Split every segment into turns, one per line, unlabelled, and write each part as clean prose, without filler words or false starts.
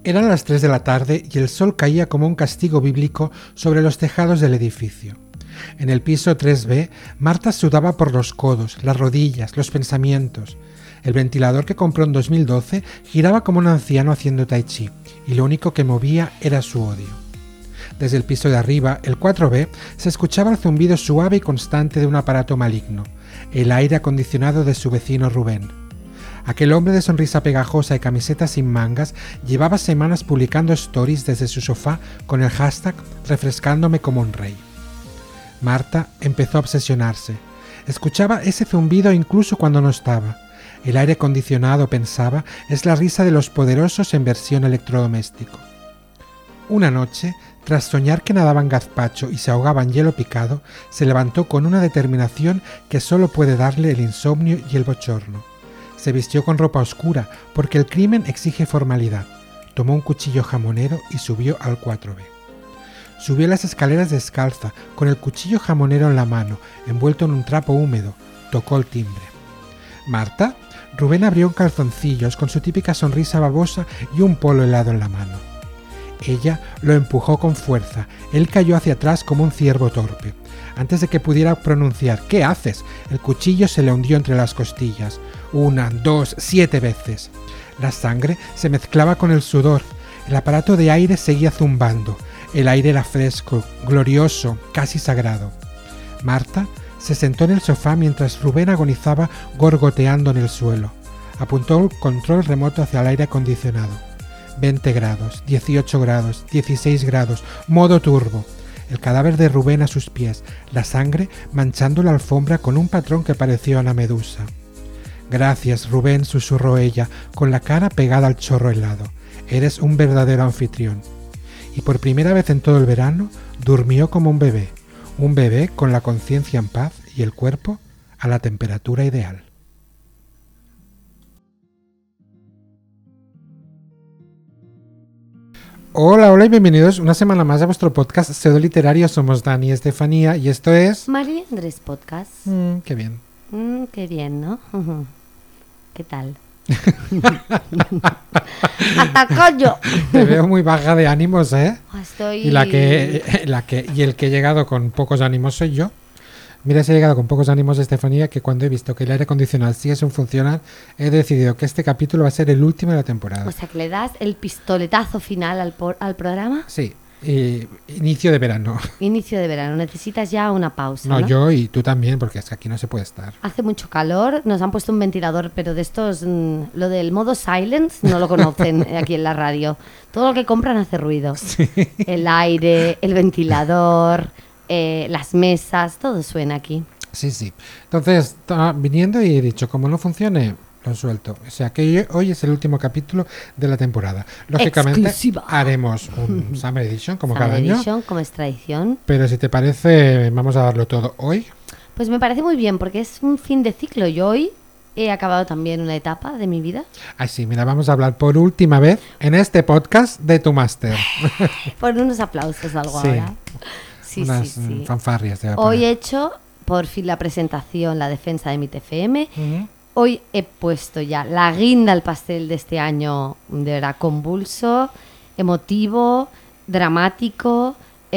Eran las 3 de la tarde y el sol caía como un castigo bíblico sobre los tejados del edificio. En el piso 3B, Marta sudaba por los codos, las rodillas, los pensamientos. El ventilador que compró en 2012 giraba como un anciano haciendo tai chi, y lo único que movía era su odio. Desde el piso de arriba, el 4B, se escuchaba el zumbido suave y constante de un aparato maligno, el aire acondicionado de su vecino Rubén. Aquel hombre de sonrisa pegajosa y camiseta sin mangas llevaba semanas publicando stories desde su sofá con el hashtag refrescándome como un rey. Marta empezó a obsesionarse. Escuchaba ese zumbido incluso cuando no estaba. El aire acondicionado, pensaba, es la risa de los poderosos en versión electrodoméstico. Una noche, tras soñar que nadaba en gazpacho y se ahogaba en hielo picado, se levantó con una determinación que solo puede darle el insomnio y el bochorno. Se vistió con ropa oscura, porque el crimen exige formalidad. Tomó un cuchillo jamonero y subió al 4B. Subió las escaleras descalza, con el cuchillo jamonero en la mano, envuelto en un trapo húmedo. Tocó el timbre. ¿Marta? Rubén abrió en calzoncillos, con su típica sonrisa babosa y un polo helado en la mano. Ella lo empujó con fuerza. Él cayó hacia atrás como un ciervo torpe. Antes de que pudiera pronunciar «¿Qué haces?», el cuchillo se le hundió entre las costillas. 1, 2, 7 veces. La sangre se mezclaba con el sudor. El aparato de aire seguía zumbando. El aire era fresco, glorioso, casi sagrado. Marta se sentó en el sofá mientras Rubén agonizaba gorgoteando en el suelo. Apuntó el control remoto hacia el aire acondicionado. 20 grados, 18 grados, 16 grados, modo turbo. El cadáver de Rubén a sus pies, la sangre manchando la alfombra con un patrón que parecía una medusa. «Gracias, Rubén», susurró ella, con la cara pegada al chorro helado. «Eres un verdadero anfitrión». Y por primera vez en todo el verano, durmió como un bebé con la conciencia en paz y el cuerpo a la temperatura ideal. Hola, hola y bienvenidos una semana más a vuestro podcast Pseudo Literario. Somos Dani y Estefanía y esto es...
María Andrés Podcast.
Qué bien.
Qué bien, ¿no? ¿Qué tal? ¡Hasta coño!
Te veo muy baja de ánimos, ¿eh?
Estoy...
Y el que he llegado con pocos ánimos soy yo. Mira, si he llegado con pocos ánimos, Estefanía, que cuando he visto que el aire acondicionado sigue sin funcionar, he decidido que este capítulo va a ser el último de la temporada.
O sea, que le das el pistoletazo final al programa.
Sí, inicio de verano.
Inicio de verano. Necesitas ya una pausa, ¿no?
No, yo y tú también, porque es que aquí no se puede estar.
Hace mucho calor, nos han puesto un ventilador, pero de estos, lo del modo silence no lo conocen aquí en la radio. Todo lo que compran hace ruido.
Sí.
El aire, el ventilador... las mesas, todo suena aquí.
Sí, sí. Entonces, estaba viniendo y he dicho, como no funcione, lo suelto. O sea, que hoy es el último capítulo de la temporada. Lógicamente,
exclusiva.
Haremos un Summer Edition, como
Summer
cada año.
Edition, como es tradición.
Pero si te parece, vamos a darlo todo hoy.
Pues me parece muy bien, porque es un fin de ciclo. Yo hoy he acabado también una etapa de mi vida.
Ay, sí, mira, vamos a hablar por última vez en este podcast de tu máster.
Por unos aplausos algo
Sí.
ahora. Sí,
Unas
sí.
fanfarrias. Te voy a
Hoy
poner.
he hecho por fin la presentación, la defensa de mi TFM.
Ujú.
Hoy he puesto ya la guinda al pastel de este año, de verdad, convulso, emotivo, dramático,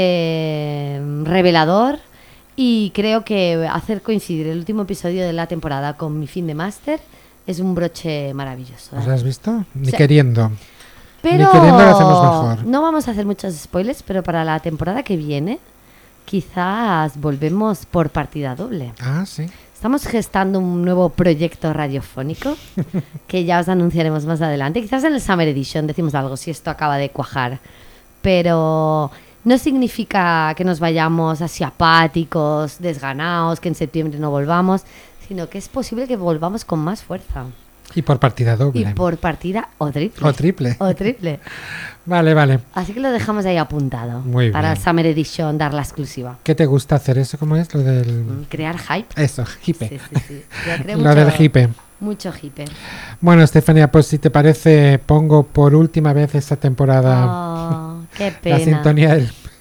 revelador. Y creo que hacer coincidir el último episodio de la temporada con mi fin de máster es un broche maravilloso.
¿Os has visto? Ni
Sí.
queriendo.
Pero
Ni queriendo lo hacemos mejor.
no vamos a hacer muchos spoilers, pero para la temporada que viene quizás volvemos por partida doble.
Ah, sí.
Estamos gestando un nuevo proyecto radiofónico que ya os anunciaremos más adelante. Quizás en el Summer Edition decimos algo si esto acaba de cuajar. Pero no significa que nos vayamos así apáticos, desganados, que en septiembre no volvamos, sino que es posible que volvamos con más fuerza.
Y por partida doble.
Y por partida o triple.
O triple.
O triple.
Vale, vale.
Así que lo dejamos ahí apuntado.
Muy
para
bien.
el Summer Edition dar la exclusiva.
¿Qué te gusta hacer eso? ¿Cómo es? Lo del...
Crear hype.
Eso, hipe.
Sí, sí, sí. Yo creo
Lo del hipe.
Mucho hipe.
Bueno, Estefanía, pues si te parece, pongo por última vez esta temporada
Oh, qué pena.
la sintonía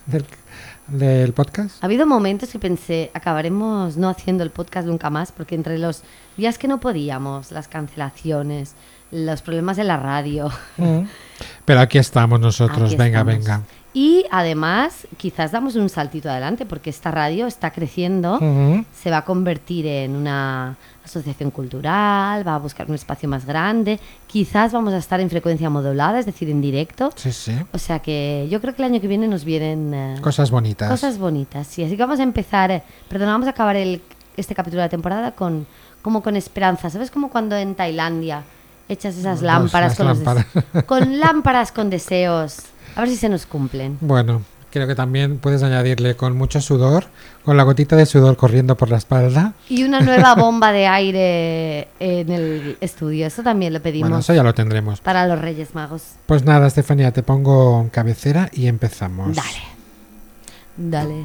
del podcast.
Ha habido momentos que pensé, acabaremos no haciendo el podcast nunca más, porque entre los días que no podíamos, las cancelaciones, los problemas en la radio,
Pero aquí estamos nosotros,
Aquí
venga,
estamos.
venga.
Y además, quizás damos un saltito adelante porque esta radio está creciendo,
Ujú.
se va a convertir en una asociación cultural, va a buscar un espacio más grande, quizás vamos a estar en frecuencia modulada, es decir, en directo.
Sí, sí.
O sea que yo creo que el año que viene nos vienen
Cosas bonitas.
cosas bonitas. Sí, así que vamos a empezar, vamos a acabar este capítulo de la temporada como con esperanza. ¿Sabes? Como cuando en Tailandia echas esas lámparas,
las lámparas.
con lámparas con deseos. A ver si se nos cumplen.
Bueno, creo que también puedes añadirle con mucho sudor, con la gotita de sudor corriendo por la espalda.
Y una nueva bomba de aire en el estudio. Eso también lo pedimos
Bueno, eso ya lo tendremos.
para los Reyes Magos.
Pues nada, Estefanía, te pongo cabecera y empezamos.
Dale.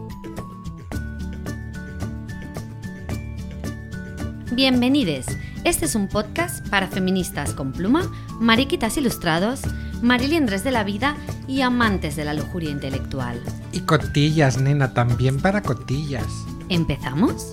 Bienvenidos. Este es un podcast para feministas con pluma, mariquitas ilustrados, mariliendres de la vida y amantes de la lujuria intelectual.
Y cotillas, nena, también para cotillas.
¿Empezamos?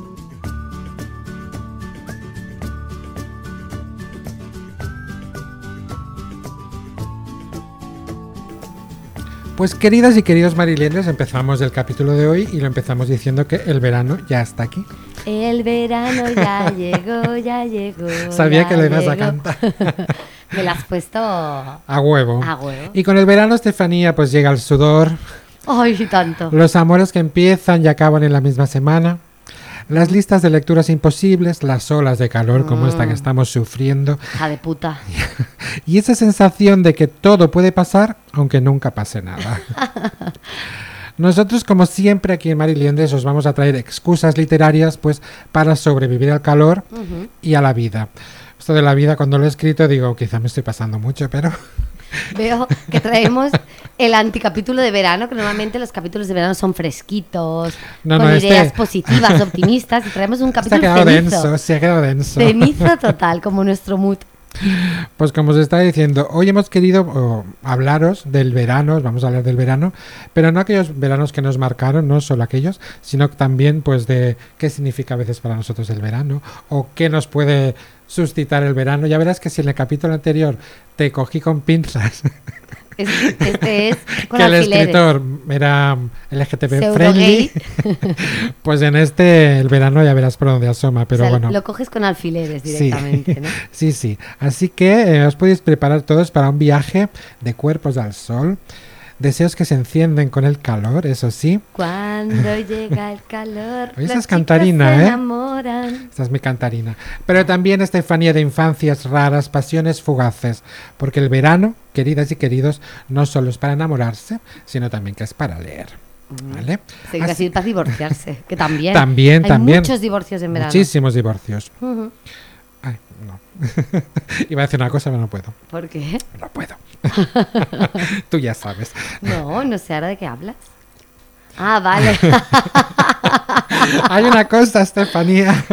Pues queridas y queridos mariliendres, empezamos el capítulo de hoy y lo empezamos diciendo que el verano ya está aquí.
El verano ya llegó, ya llegó.
Sabía
ya
que lo ibas a
llegó.
cantar.
Me la has puesto
A huevo.
a huevo.
Y con el verano, Estefanía, pues llega el sudor,
Ay, tanto.
los amores que empiezan y acaban en la misma semana, las listas de lecturas imposibles, las olas de calor como esta que estamos sufriendo
Hija de puta.
y esa sensación de que todo puede pasar aunque nunca pase nada. Nosotros, como siempre, aquí en Mariliendres os vamos a traer excusas literarias pues para sobrevivir al calor
Ujú.
y a la vida. Esto de la vida, cuando lo he escrito, digo, quizá me estoy pasando mucho, pero
Veo que traemos el anticapítulo de verano, que normalmente los capítulos de verano son fresquitos,
No,
con
no,
ideas
este-
positivas, optimistas, y traemos un
se ha
capítulo
quedado
cenizo.
denso, se ha quedado denso.
Cenizo total, como nuestro mood.
Pues como os estaba diciendo, hoy hemos querido hablaros del verano, os vamos a hablar del verano, pero no aquellos veranos que nos marcaron, no solo aquellos, sino también pues de qué significa a veces para nosotros el verano o qué nos puede suscitar el verano. Ya verás que si en el capítulo anterior te cogí con pinzas,
Este es con
que el
alfileres.
escritor era LGTB
Pseudo
friendly,
gay.
pues en este el verano ya verás por dónde asoma, pero
O sea,
bueno.
lo coges con alfileres
Sí.
directamente, ¿no?
Sí, sí. Así que os podéis preparar todos para un viaje de cuerpos al sol. Deseos que se encienden con el calor, eso sí.
Cuando llega el calor,
Oye, esa
las
es cantarina,
chicas se
¿eh?
enamoran.
Esta es mi cantarina. Pero también Estefanía de infancias raras, pasiones fugaces. Porque el verano, queridas y queridos, no solo es para enamorarse, sino también que es para leer. ¿Vale?
Se quiere
Así-
decir para divorciarse, que también.
También,
Hay
también.
muchos divorcios en verano.
Muchísimos divorcios.
Ujú.
Ay, no. Iba a decir una cosa, pero no puedo.
¿Por qué?
No puedo. Tú ya sabes.
No sé ahora de qué hablas. Ah, vale.
Hay una cosa, Estefanía.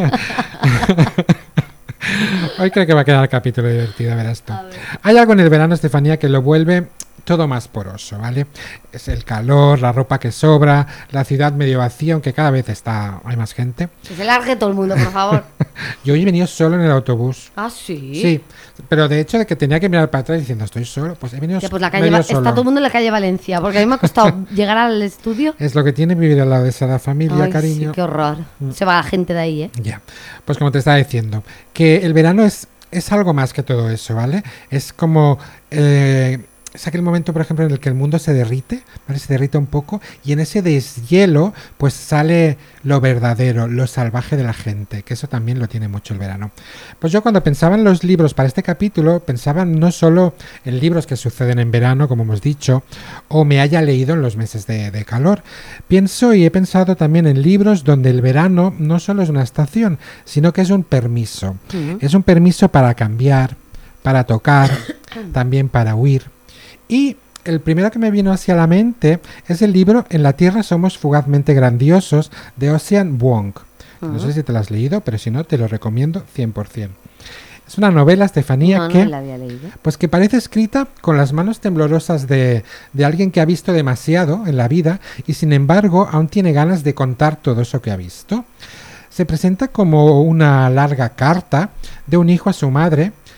Hoy creo que va a quedar el capítulo divertido, verás tú.
A ver.
Hay algo en el verano, Estefanía, que lo vuelve todo más poroso, ¿vale? Es el calor, la ropa que sobra, la ciudad medio vacía, aunque cada vez hay más gente.
Que se largue todo el mundo, por favor.
Yo hoy he venido solo en el autobús.
Ah, sí.
Sí, pero de hecho de que tenía que mirar para atrás diciendo estoy solo, pues he venido
Ya, pues la
medio
calle
solo.
está todo el mundo en la calle Valencia, porque a mí me ha costado llegar al estudio.
Es lo que tiene vivir al lado de esa familia,
Ay,
cariño.
sí, qué horror. Se va la gente de ahí, ¿eh?
Ya, pues como te estaba diciendo, que el verano es algo más que todo eso, ¿vale? Es como... es aquel momento, por ejemplo, en el que el mundo se derrite, ¿vale? Se derrite un poco y en ese deshielo pues sale lo verdadero, lo salvaje de la gente, que eso también lo tiene mucho el verano. Pues yo cuando pensaba en los libros para este capítulo, pensaba no solo en libros que suceden en verano, como hemos dicho, o me haya leído en los meses de calor. Pienso y he pensado también en libros donde el verano no solo es una estación, sino que es un permiso.
Ujú.
Es un permiso para cambiar, para tocar, también para huir. Y el primero que me vino hacia la mente es el libro En la Tierra somos fugazmente grandiosos de Ocean Vuong. No sé si te lo has leído, pero si no, te lo recomiendo 100%. Es una novela, Estefanía,
No,
que,
no la había leído.
pues que parece escrita con las manos temblorosas de alguien que ha visto demasiado en la vida y sin embargo aún tiene ganas de contar todo eso que ha visto. Se presenta como una larga carta de un hijo a su madre,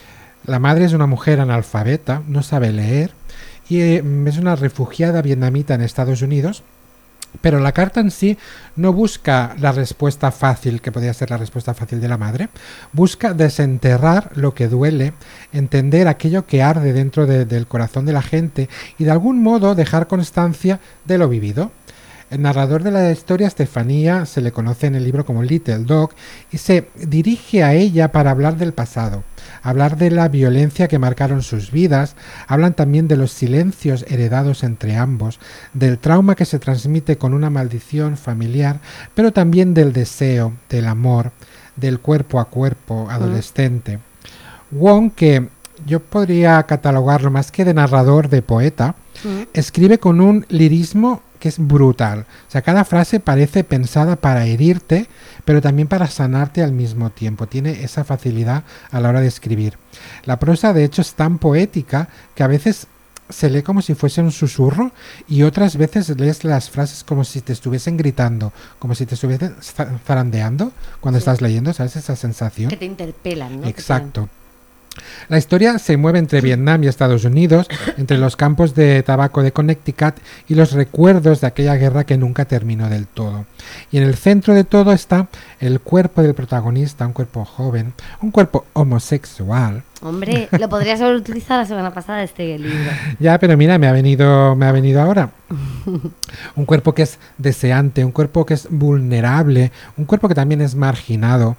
La madre es una mujer analfabeta, no sabe leer y es una refugiada vietnamita en Estados Unidos. Pero la carta en sí no busca la respuesta fácil, que podría ser la respuesta fácil de la madre. Busca desenterrar lo que duele, entender aquello que arde dentro del corazón de la gente y de algún modo dejar constancia de lo vivido. El narrador de la historia, Estefanía, se le conoce en el libro como Little Dog y se dirige a ella para hablar del pasado, hablar de la violencia que marcaron sus vidas, hablan también de los silencios heredados entre ambos, del trauma que se transmite con una maldición familiar, pero también del deseo, del amor, del cuerpo a cuerpo adolescente. Wong, que yo podría catalogarlo más que de narrador, de poeta, escribe con un lirismo que es brutal. O sea, cada frase parece pensada para herirte, pero también para sanarte al mismo tiempo. Tiene esa facilidad a la hora de escribir. La prosa, de hecho, es tan poética que a veces se lee como si fuese un susurro y otras veces lees las frases como si te estuviesen gritando, como si te estuviesen zarandeando cuando estás leyendo, ¿sabes? Esa sensación.
Que te interpelan, ¿no?
Exacto. La historia se mueve entre Vietnam y Estados Unidos, entre los campos de tabaco de Connecticut y los recuerdos de aquella guerra que nunca terminó del todo. Y en el centro de todo está el cuerpo del protagonista, un cuerpo joven, un cuerpo homosexual.
Hombre, lo podrías haber utilizado la semana pasada este libro.
Ya, pero mira, me ha venido ahora. Un cuerpo que es deseante, un cuerpo que es vulnerable, un cuerpo que también es marginado.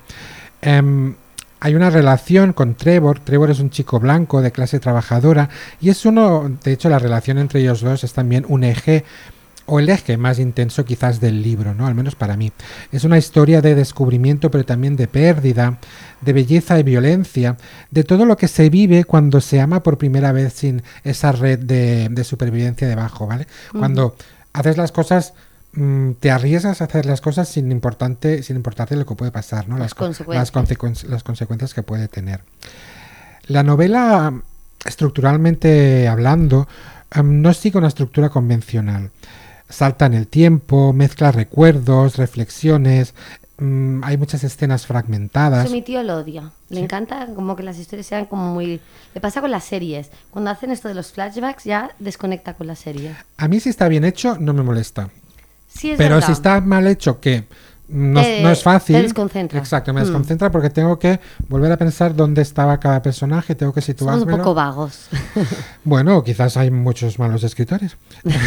Hay una relación con Trevor. Trevor es un chico blanco de clase trabajadora y es de hecho la relación entre ellos dos es también un eje, o el eje más intenso quizás del libro, ¿no? Al menos para mí. Es una historia de descubrimiento, pero también de pérdida, de belleza y violencia, de todo lo que se vive cuando se ama por primera vez sin esa red de supervivencia debajo, ¿vale? Cuando haces las cosas, te arriesgas a hacer las cosas sin importarte lo que puede pasar, ¿no? Las consecuencias que puede tener. La novela, estructuralmente hablando, no sigue una estructura convencional. Salta en el tiempo, mezcla recuerdos, reflexiones, hay muchas escenas fragmentadas.
Eso mi tío lo odia. Le encanta como que las historias sean como muy... Le pasa con las series. Cuando hacen esto de los flashbacks ya desconecta con la serie.
A mí si está bien hecho no me molesta.
Sí, es
pero
verdad.
Si está mal hecho, que no es fácil.
Te desconcentra.
Exacto, me desconcentra porque tengo que volver a pensar dónde estaba cada personaje, tengo que situármelo.
Somos un poco vagos.
Bueno, quizás hay muchos malos escritores.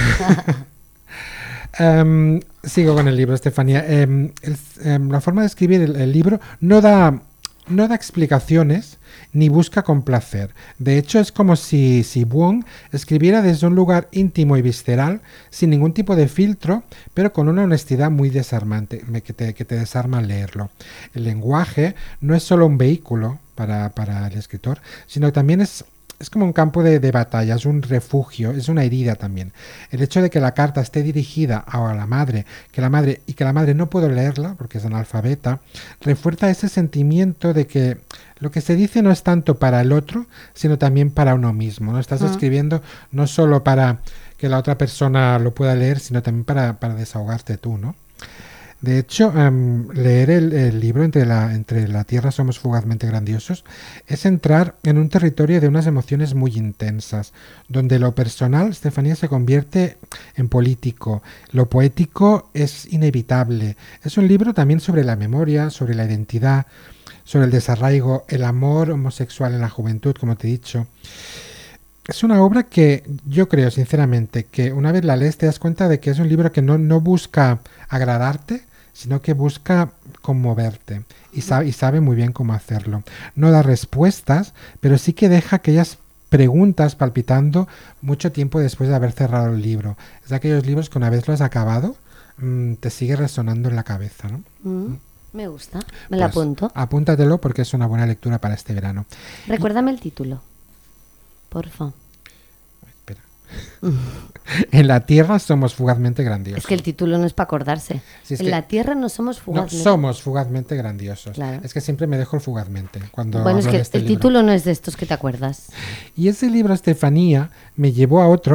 Sigo con el libro, Estefanía. La forma de escribir el libro no da explicaciones ni busca complacer. De hecho, es como si Wong escribiera desde un lugar íntimo y visceral, sin ningún tipo de filtro, pero con una honestidad muy desarmante, que te desarma al leerlo. El lenguaje no es solo un vehículo para el escritor, sino que también es como un campo de batalla, es un refugio, es una herida también. El hecho de que la carta esté dirigida a la madre, que la madre no puede leerla porque es analfabeta, refuerza ese sentimiento de que lo que se dice no es tanto para el otro, sino también para uno mismo. No estás escribiendo no solo para que la otra persona lo pueda leer, sino también para desahogarte tú, ¿no? De hecho, leer el libro Entre la Tierra somos fugazmente grandiosos es entrar en un territorio de unas emociones muy intensas, donde lo personal, Estefanía, se convierte en político, lo poético es inevitable. Es un libro también sobre la memoria, sobre la identidad, sobre el desarraigo, el amor homosexual en la juventud, como te he dicho. Es una obra que yo creo sinceramente que una vez la lees te das cuenta de que es un libro que no busca agradarte, sino que busca conmoverte y sabe muy bien cómo hacerlo. No da respuestas, pero sí que deja aquellas preguntas palpitando mucho tiempo después de haber cerrado el libro. Es de aquellos libros que una vez lo has acabado, te sigue resonando en la cabeza, ¿no?
Me gusta, me la apunto.
Apúntatelo porque es una buena lectura para este verano.
Recuérdame el título. Porfa.
Espera. En la Tierra somos fugazmente grandiosos.
Es que el título no es para acordarse. En la Tierra no somos fugazmente.
No, somos fugazmente grandiosos.
Claro.
Es que siempre me dejo el fugazmente cuando
bueno,
hablo
es que
de este
el
libro.
título no es de estos que te acuerdas.
Y ese libro, Estefanía, me llevó a otro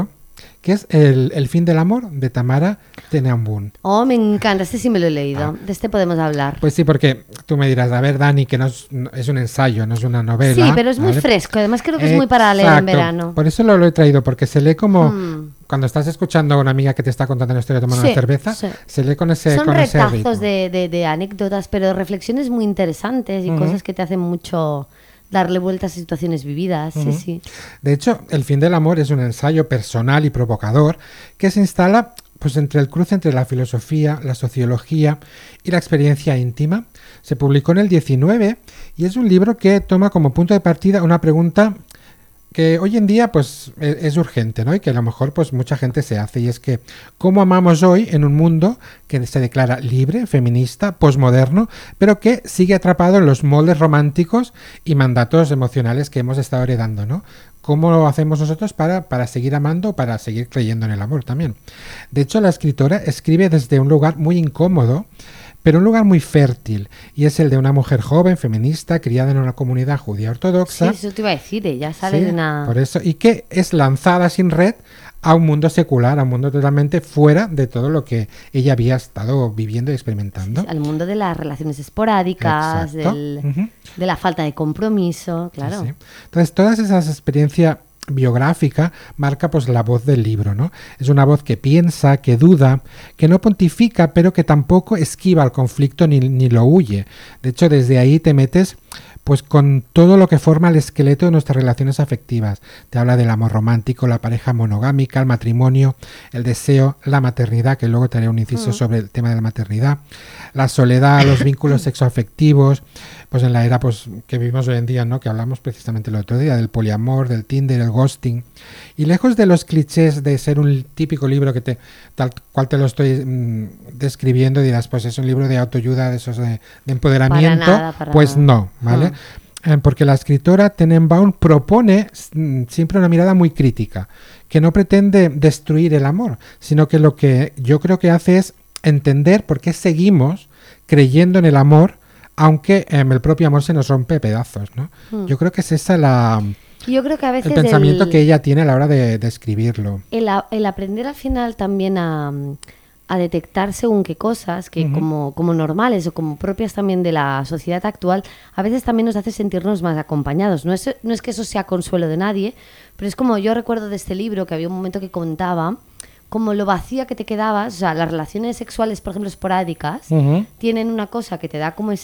que es el fin del amor, de Tamara Tenenbaum.
Oh, me encanta, este sí me lo he leído. De este podemos hablar.
Pues sí, porque tú me dirás, a ver, Dani, que es un ensayo, no es una novela.
Sí, pero es muy fresco, además creo que es muy para leer en verano.
Por eso lo he traído, porque se lee como cuando estás escuchando a una amiga que te está contando una historia tomando una cerveza, se lee con ese
Son
con
retazos
ese ritmo.
de anécdotas, pero reflexiones muy interesantes y cosas que te hacen mucho darle vueltas a situaciones vividas. Sí, sí.
De hecho, El fin del amor es un ensayo personal y provocador que se instala pues entre el cruce entre la filosofía, la sociología y la experiencia íntima. Se publicó en el 19 y es un libro que toma como punto de partida una pregunta que hoy en día pues es urgente, ¿no? Y que a lo mejor pues mucha gente se hace, y es que ¿cómo amamos hoy en un mundo que se declara libre, feminista, posmoderno, pero que sigue atrapado en los moldes románticos y mandatos emocionales que hemos estado heredando, ¿no? ¿Cómo lo hacemos nosotros para seguir amando, para seguir creyendo en el amor también? De hecho, la escritora escribe desde un lugar muy incómodo, pero un lugar muy fértil, y es el de una mujer joven, feminista, criada en una comunidad judía ortodoxa.
Sí, eso te iba a decir, ella sale de una...
Por eso, y que es lanzada sin red a un mundo secular, a un mundo totalmente fuera de todo lo que ella había estado viviendo y experimentando.
Sí, al mundo de las relaciones esporádicas, de la falta de compromiso, claro. Sí.
Entonces, todas esas experiencias biográfica marca pues la voz del libro, ¿no? Es una voz que piensa, que duda, que no pontifica, pero que tampoco esquiva el conflicto ni lo huye. De hecho, desde ahí te metes pues con todo lo que forma el esqueleto de nuestras relaciones afectivas. Te habla del amor romántico, la pareja monogámica, el matrimonio, el deseo, la maternidad, que luego te haré un inciso sobre el tema de la maternidad, la soledad, los vínculos sexoafectivos, pues en la era pues que vivimos hoy en día, ¿no? Que hablamos precisamente el otro día, del poliamor, del Tinder, el ghosting. Y lejos de los clichés de ser un típico libro que tal cual te lo estoy describiendo, dirás, pues es un libro de autoayuda, de esos de empoderamiento. Pues no, ¿vale? Porque la escritora Tenenbaum propone siempre una mirada muy crítica, que no pretende destruir el amor, sino que lo que yo creo que hace es entender por qué seguimos creyendo en el amor, aunque el propio amor se nos rompe a pedazos, ¿no? Yo creo que es esa
yo creo que a veces
el pensamiento que ella tiene a la hora de escribirlo.
El aprender al final también a detectar según qué cosas que como normales o como propias también de la sociedad actual, a veces también nos hace sentirnos más acompañados. No es que eso sea consuelo de nadie, pero es como yo recuerdo de este libro que había un momento que contaba como lo vacía que te quedabas. O sea, las relaciones sexuales, por ejemplo, esporádicas, tienen una cosa que te da como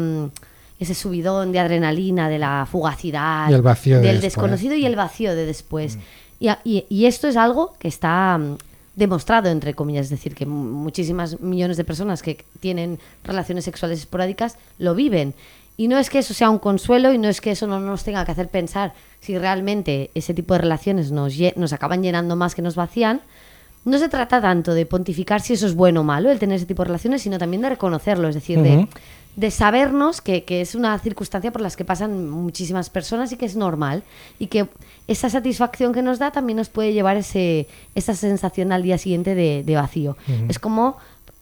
ese subidón de adrenalina, de la fugacidad,
y el vacío
del desconocido y el vacío de después. Y esto es algo que está demostrado, entre comillas, es decir, que muchísimas millones de personas que tienen relaciones sexuales esporádicas lo viven. Y no es que eso sea un consuelo y no es que eso no nos tenga que hacer pensar si realmente ese tipo de relaciones nos acaban llenando más que nos vacían. No se trata tanto de pontificar si eso es bueno o malo, el tener ese tipo de relaciones, sino también de reconocerlo, es decir, de sabernos que es una circunstancia por las que pasan muchísimas personas y que es normal, y que esa satisfacción que nos da también nos puede llevar esa sensación al día siguiente de vacío. Es como,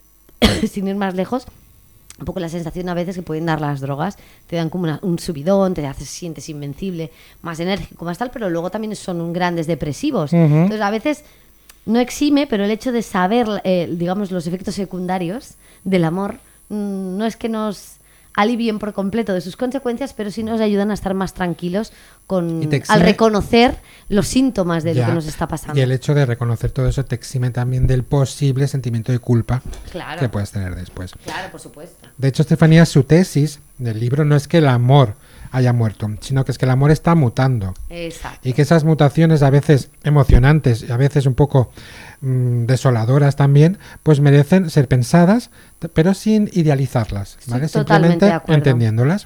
sin ir más lejos, un poco la sensación a veces que pueden dar las drogas, te dan como un subidón, te sientes invencible, más enérgico, más tal, pero luego también son grandes depresivos. Entonces a veces no exime, pero el hecho de saber, digamos, los efectos secundarios del amor no es que nos alivien por completo de sus consecuencias, pero sí nos ayudan a estar más tranquilos al reconocer los síntomas de lo que nos está pasando.
Y el hecho de reconocer todo eso te exime también del posible sentimiento de culpa que puedes tener después.
Claro, por supuesto.
De hecho, Estefanía, su tesis del libro no es que el amor haya muerto, sino que es que el amor está mutando.
Exacto.
Y que esas mutaciones, a veces emocionantes y a veces un poco desoladoras también, pues merecen ser pensadas, pero sin idealizarlas, ¿vale? Simplemente entendiéndolas.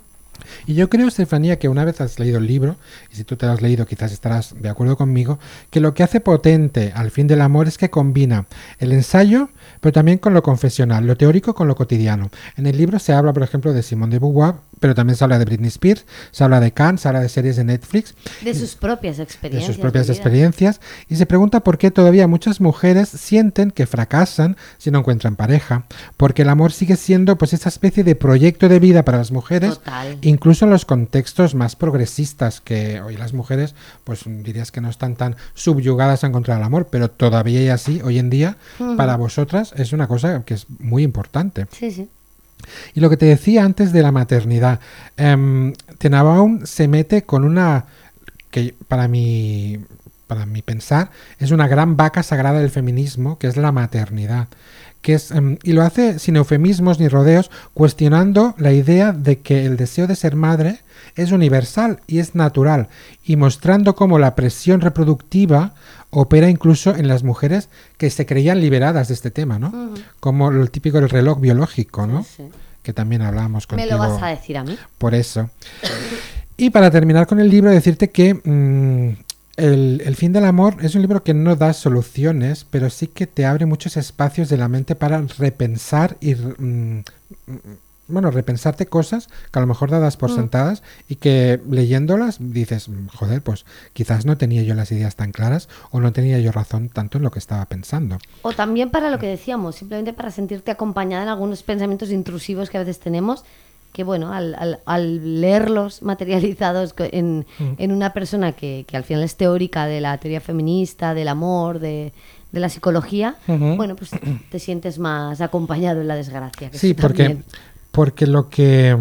Y yo creo, Estefanía, que una vez has leído el libro, y si tú te lo has leído quizás estarás de acuerdo conmigo, que lo que hace potente al fin del amor es que combina el ensayo, pero también con lo confesional, lo teórico con lo cotidiano. En el libro se habla, por ejemplo, de Simone de Beauvoir, pero también se habla de Britney Spears, se habla de Kant, se habla de series de Netflix.
De sus propias experiencias.
De sus propias experiencias. Y se pregunta por qué todavía muchas mujeres sienten que fracasan si no encuentran pareja. Porque el amor sigue siendo pues esa especie de proyecto de vida para las mujeres.
Total.
incluso en los contextos más progresistas, que hoy las mujeres, pues dirías que no están tan subyugadas en contra del amor, pero todavía y así, hoy en día, para vosotras es una cosa que es muy importante.
Sí, sí.
Y lo que te decía antes de la maternidad, Tenenbaum se mete con una que para mi pensar es una gran vaca sagrada del feminismo, que es la maternidad. Y lo hace sin eufemismos ni rodeos, cuestionando la idea de que el deseo de ser madre es universal y es natural, y mostrando cómo la presión reproductiva opera incluso en las mujeres que se creían liberadas de este tema, ¿no? Como lo típico del reloj biológico, ¿no?
Sí.
Que también hablábamos contigo.
¿Me lo vas a decir a mí?
Por eso. Y para terminar con el libro, decirte que el fin del amor es un libro que no da soluciones, pero sí que te abre muchos espacios de la mente para repensar y repensarte cosas que a lo mejor dadas por sentadas y que leyéndolas dices, joder, pues quizás no tenía yo las ideas tan claras o no tenía yo razón tanto en lo que estaba pensando.
O también para lo que decíamos, simplemente para sentirte acompañada en algunos pensamientos intrusivos que a veces tenemos, que bueno, al leerlos materializados en una persona que al final es teórica de la teoría feminista, del amor, de la psicología, bueno, pues te sientes más acompañado en la desgracia. Que
sí, porque lo que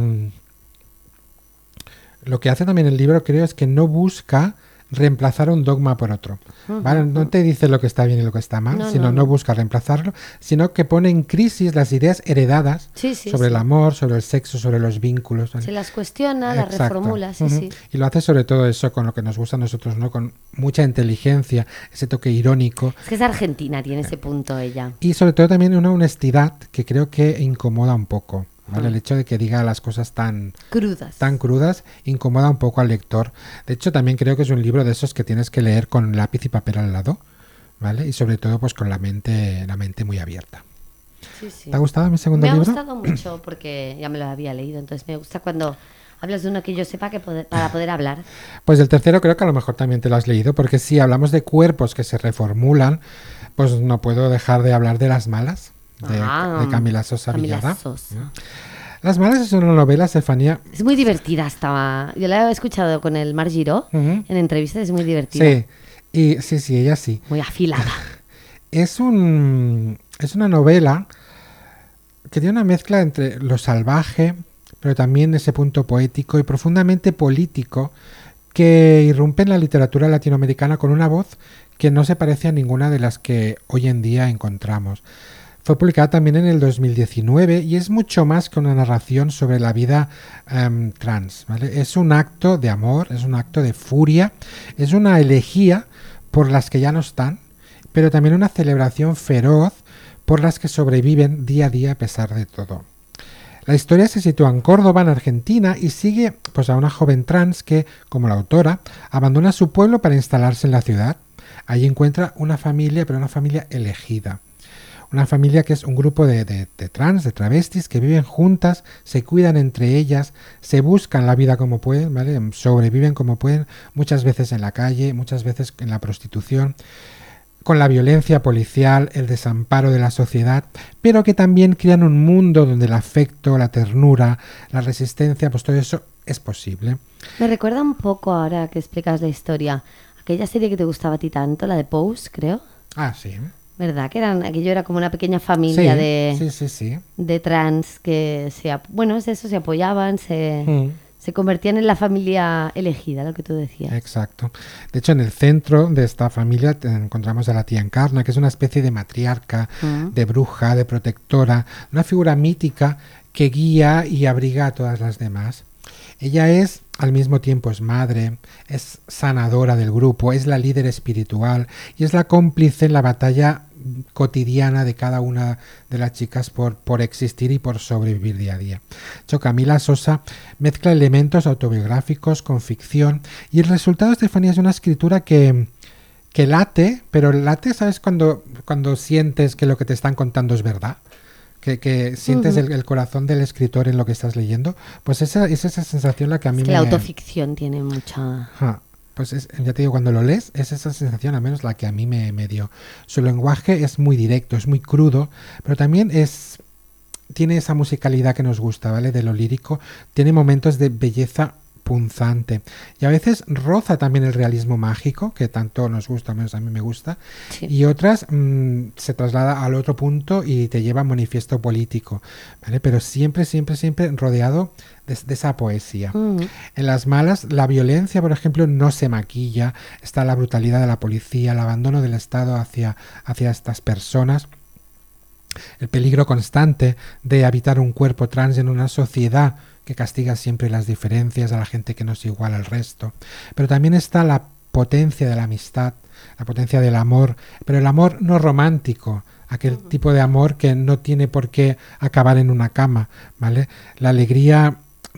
hace también el libro, creo, es que no busca reemplazar un dogma por otro, ¿vale? No te dice lo que está bien y lo que está mal, no busca reemplazarlo, sino que pone en crisis las ideas heredadas sobre el amor, sobre el sexo, sobre los vínculos, ¿vale?
Se las cuestiona, las reformula, sí.
Y lo hace sobre todo eso con lo que nos gusta a nosotros, ¿no? Con mucha inteligencia, ese toque irónico.
Es que es argentina, tiene ese punto ella.
Y sobre todo también una honestidad que creo que incomoda un poco. ¿Vale? El hecho de que diga las cosas tan crudas incomoda un poco al lector. De hecho, también creo que es un libro de esos que tienes que leer con lápiz y papel al lado, ¿vale? Y sobre todo pues con la mente muy abierta.
Sí.
¿Te ha gustado mi segundo libro?
Me ha gustado mucho porque ya me lo había leído, entonces me gusta cuando hablas de uno que yo sepa para poder hablar.
Pues el tercero creo que a lo mejor también te lo has leído, porque si hablamos de cuerpos que se reformulan, pues no puedo dejar de hablar de Las malas. De Camila Sosa Villada. Las malas es una novela, Estefanía.
Es muy divertida yo la he escuchado con el Mar Giró en entrevistas, es muy divertida.
Sí, ella sí.
Muy afilada.
Es una novela que tiene una mezcla entre lo salvaje, pero también ese punto poético y profundamente político que irrumpe en la literatura latinoamericana con una voz que no se parece a ninguna de las que hoy en día encontramos. Fue publicada también en el 2019 y es mucho más que una narración sobre la vida trans, ¿vale? Es un acto de amor, es un acto de furia, es una elegía por las que ya no están, pero también una celebración feroz por las que sobreviven día a día a pesar de todo. La historia se sitúa en Córdoba, en Argentina, y sigue pues, a una joven trans que, como la autora, abandona su pueblo para instalarse en la ciudad. Allí encuentra una familia, pero una familia elegida. Una familia que es un grupo de trans, de travestis, que viven juntas, se cuidan entre ellas, se buscan la vida como pueden, ¿vale? Sobreviven como pueden, muchas veces en la calle, muchas veces en la prostitución, con la violencia policial, el desamparo de la sociedad, pero que también crean un mundo donde el afecto, la ternura, la resistencia, pues todo eso es posible.
Me recuerda un poco, ahora que explicas la historia, aquella serie que te gustaba a ti tanto, la de Pose, creo.
Ah, sí.
¿Verdad? Que aquello era como una pequeña familia
sí.
de trans que se apoyaban, se convertían en la familia elegida, lo que tú decías.
Exacto. De hecho, en el centro de esta familia encontramos a la tía Encarna, que es una especie de matriarca, de bruja, de protectora, una figura mítica que guía y abriga a todas las demás. Ella es, al mismo tiempo, es madre, es sanadora del grupo, es la líder espiritual y es la cómplice en la batalla cotidiana de cada una de las chicas por existir y por sobrevivir día a día. Camila Sosa mezcla elementos autobiográficos con ficción y el resultado, Estefanía, es una escritura que late, pero late, ¿sabes? Cuando sientes que lo que te están contando es verdad. Que sientes el corazón del escritor en lo que estás leyendo, pues esa sensación la que a mí
la autoficción tiene mucha...
Pues ya te digo, cuando lo lees, es esa sensación al menos la que a mí me dio. Su lenguaje es muy directo, es muy crudo, pero también es tiene esa musicalidad que nos gusta, ¿vale? De lo lírico, tiene momentos de belleza punzante y a veces roza también el realismo mágico, que tanto nos gusta, al menos a mí me gusta,
Sí.
y otras se traslada al otro punto y te lleva a manifiesto político, ¿vale? Pero siempre, siempre, siempre rodeado de esa poesía. En las malas, la violencia, por ejemplo, no se maquilla, está la brutalidad de la policía, el abandono del Estado hacia estas personas, el peligro constante de habitar un cuerpo trans en una sociedad que castiga siempre las diferencias, a la gente que no es igual al resto. Pero también está la potencia de la amistad, la potencia del amor, pero el amor no romántico, aquel tipo de amor que no tiene por qué acabar en una cama, ¿vale? La alegría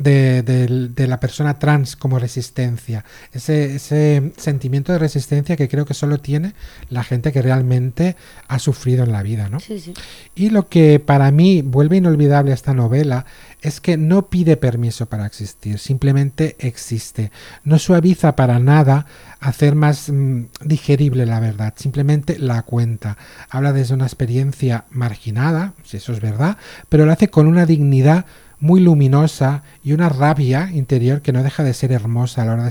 de la persona trans como resistencia, ese sentimiento de resistencia que creo que solo tiene la gente que realmente ha sufrido en la vida, ¿no?
Sí, sí.
Y lo que para mí vuelve inolvidable a esta novela es que no pide permiso para existir, simplemente existe. No suaviza para nada hacer más digerible la verdad, simplemente la cuenta. Habla desde una experiencia marginada, si eso es verdad, pero lo hace con una dignidad muy luminosa y una rabia interior que no deja de ser hermosa a la hora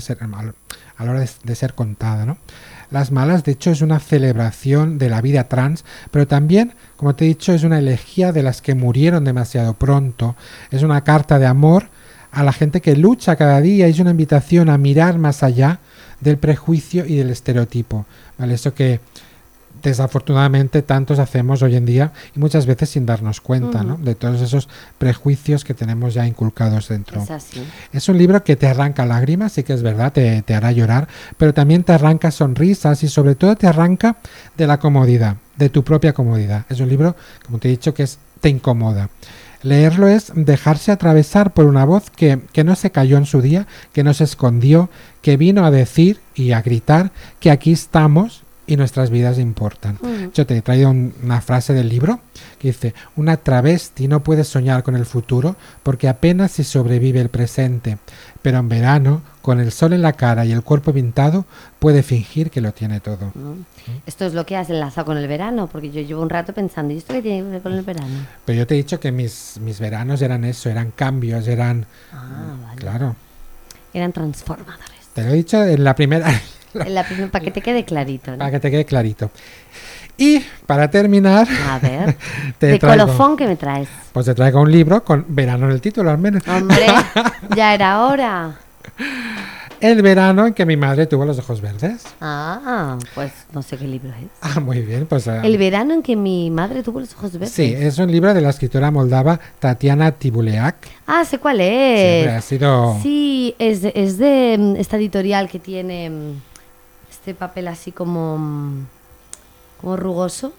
de ser contada, ¿no? Las malas, de hecho, es una celebración de la vida trans, pero también, como te he dicho, es una elegía de las que murieron demasiado pronto. Es una carta de amor a la gente que lucha cada día, es una invitación a mirar más allá del prejuicio y del estereotipo, ¿vale? Eso que desafortunadamente tantos hacemos hoy en día y muchas veces sin darnos cuenta, ¿no? De todos esos prejuicios que tenemos ya inculcados dentro.
Es así.
Es un libro que te arranca lágrimas, sí que es verdad, te hará llorar, pero también te arranca sonrisas y sobre todo te arranca de la comodidad, de tu propia comodidad. Es un libro, como te he dicho, que te incomoda. Leerlo es dejarse atravesar por una voz que no se cayó en su día, que no se escondió, que vino a decir y a gritar que aquí estamos y nuestras vidas importan. Yo te he traído una frase del libro que dice: una travesti no puede soñar con el futuro porque apenas si sobrevive el presente, pero en verano, con el sol en la cara y el cuerpo pintado, puede fingir que lo tiene todo.
Esto es lo que has enlazado con el verano, porque yo llevo un rato pensando, ¿y esto qué tiene que ver con el verano?
Pero yo te he dicho que mis veranos eran eso, eran cambios, eran...
Vale.
Claro.
Eran transformadores.
Te lo he dicho en la primera...
Para que te quede clarito, ¿no?
Para que te quede clarito. Y para terminar...
A ver,
te traigo,
colofón que me traes.
Pues te traigo un libro con verano en el título, al menos.
Hombre, ya era hora.
El verano en que mi madre tuvo los ojos verdes.
Pues no sé qué libro es.
Muy bien, pues...
El verano en que mi madre tuvo los ojos verdes.
Sí, es un libro de la escritora moldava Tatiana Tibuleac.
Sé cuál es.
Siempre ha sido...
Sí, es de esta editorial que tiene este papel así como rugoso.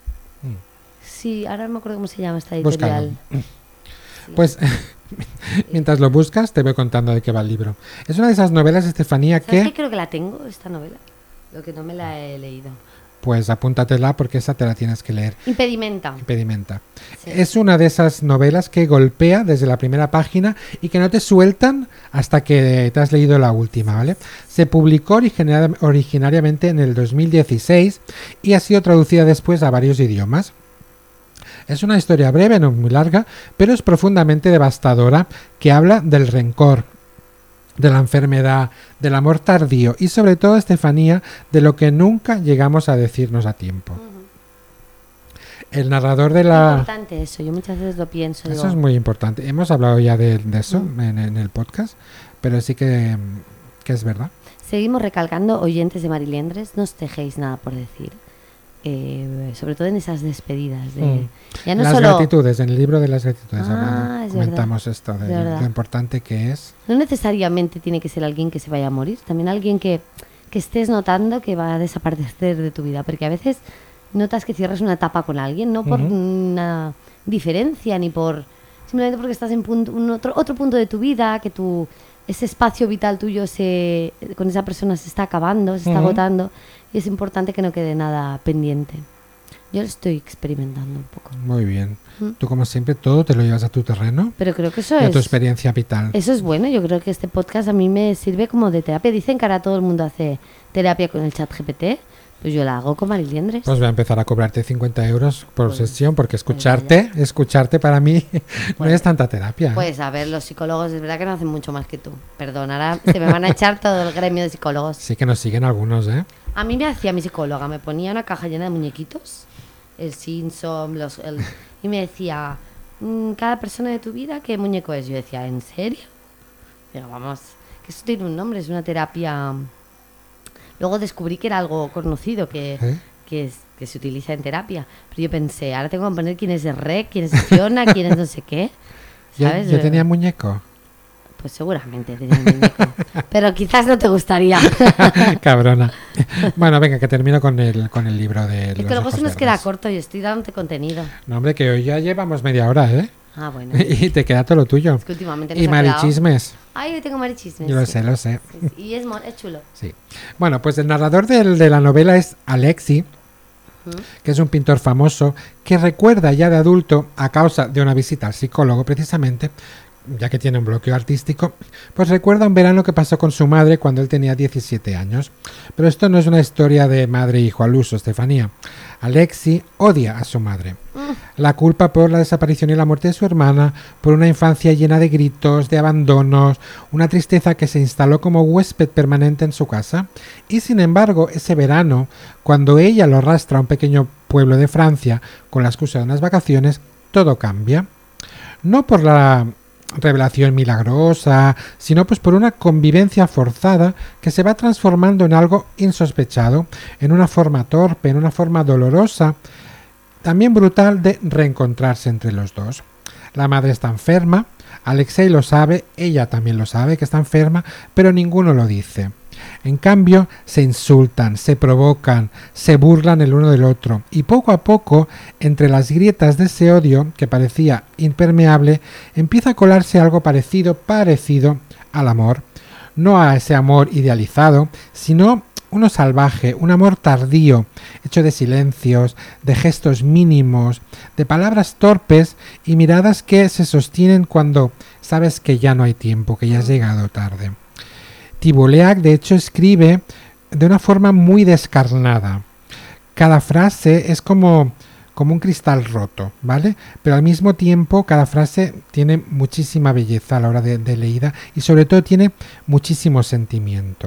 Sí, ahora no me acuerdo cómo se llama esta editorial.
Sí. Pues mientras lo buscas te voy contando de qué va el libro. Es una de esas novelas, Estefanía,
¿Sabes
que...
qué? Creo que la tengo, esta novela. Lo que no me la he leído.
Pues apúntatela porque esa te la tienes que leer.
Impedimenta. Sí.
Es una de esas novelas que golpea desde la primera página y que no te sueltan hasta que te has leído la última, ¿vale? Se publicó originariamente en el 2016 y ha sido traducida después a varios idiomas. Es una historia breve, no muy larga, pero es profundamente devastadora, que habla del rencor, de la enfermedad, del amor tardío y sobre todo, Estefanía, de lo que nunca llegamos a decirnos a tiempo. El narrador de la...
Es importante eso, yo muchas veces lo pienso.
Eso es muy importante. Hemos hablado ya de eso en el podcast, pero sí que es verdad.
Seguimos recalcando, oyentes de Mariliendres, no os dejéis nada por decir. Sobre todo en esas despedidas ya no
las
solo...
gratitudes, en el libro de las gratitudes comentamos esto de lo importante que es.
No necesariamente tiene que ser alguien que se vaya a morir, también alguien que estés notando que va a desaparecer de tu vida, porque a veces notas que cierras una etapa con alguien, no por una diferencia ni por simplemente porque estás en otro punto de tu vida, que ese espacio vital tuyo con esa persona se está acabando, se está agotando. Y es importante que no quede nada pendiente. Yo lo estoy experimentando un poco.
Muy bien. Tú, como siempre, todo te lo llevas a tu terreno.
Pero creo que eso
y a tu experiencia vital.
Eso es bueno. Yo creo que este podcast a mí me sirve como de terapia. Dicen que ahora todo el mundo hace terapia con el ChatGPT, Pues yo la hago con Mariliendres.
Pues voy a empezar a cobrarte 50 euros por
Pues,
sesión, porque
pues
escucharte para mí no
Pues-
es tanta terapia.
Pues a ver, los psicólogos es verdad que no hacen mucho más que tú. Perdón, ahora se me van a echar todo el gremio de psicólogos.
Sí que nos siguen algunos, ¿eh?
A mí me hacía mi psicóloga, me ponía una caja llena de muñequitos, el Simpson, y me decía, cada persona de tu vida, ¿qué muñeco es? Yo decía, ¿en serio? Digo, vamos, que eso tiene un nombre, es una terapia. Luego descubrí que era algo conocido,
¿Eh?
que se utiliza en terapia. Pero yo pensé, ahora tengo que poner quién es Rec, quién es Fiona, quién es no sé qué. ¿Sabes?
Yo tenía muñeco.
Pues seguramente tenía un muñeco. Pero quizás no te gustaría.
Cabrona. Bueno, venga, que termino con el libro de
Es
los
que luego
ojos
se nos queda
verdes.
corto y estoy dándote contenido.
No, hombre, que hoy ya llevamos media hora, ¿eh?
Ah, bueno.
Y te queda todo lo tuyo.
Es que últimamente nos
Y
ha quedado-
marichismes.
Ay, hoy tengo marichismes.
Yo lo
sí.
sé, lo sé.
Sí, sí. Y es chulo.
Sí. Bueno, pues el narrador de la novela es Alexi, que es un pintor famoso que recuerda ya de adulto, a causa de una visita al psicólogo precisamente, ya que tiene un bloqueo artístico, pues recuerda un verano que pasó con su madre cuando él tenía 17 años. Pero esto no es una historia de madre e hijo al uso, Estefanía. Alexi odia a su madre. La culpa por la desaparición y la muerte de su hermana, por una infancia llena de gritos, de abandonos, una tristeza que se instaló como huésped permanente en su casa. Y sin embargo, ese verano, cuando ella lo arrastra a un pequeño pueblo de Francia con la excusa de unas vacaciones, todo cambia. No por la revelación milagrosa, sino pues por una convivencia forzada que se va transformando en algo insospechado, en una forma torpe, en una forma dolorosa, también brutal de reencontrarse entre los dos. La madre está enferma, Alexei lo sabe, ella también lo sabe que está enferma, pero ninguno lo dice. En cambio, se insultan, se provocan, se burlan el uno del otro, y poco a poco, entre las grietas de ese odio que parecía impermeable, empieza a colarse algo parecido al amor. No a ese amor idealizado, sino uno salvaje, un amor tardío, hecho de silencios, de gestos mínimos, de palabras torpes y miradas que se sostienen cuando sabes que ya no hay tiempo, que ya has llegado tarde. Tiboleac, de hecho, escribe de una forma muy descarnada. Cada frase es como un cristal roto, ¿vale? Pero al mismo tiempo cada frase tiene muchísima belleza a la hora de leída y sobre todo tiene muchísimo sentimiento.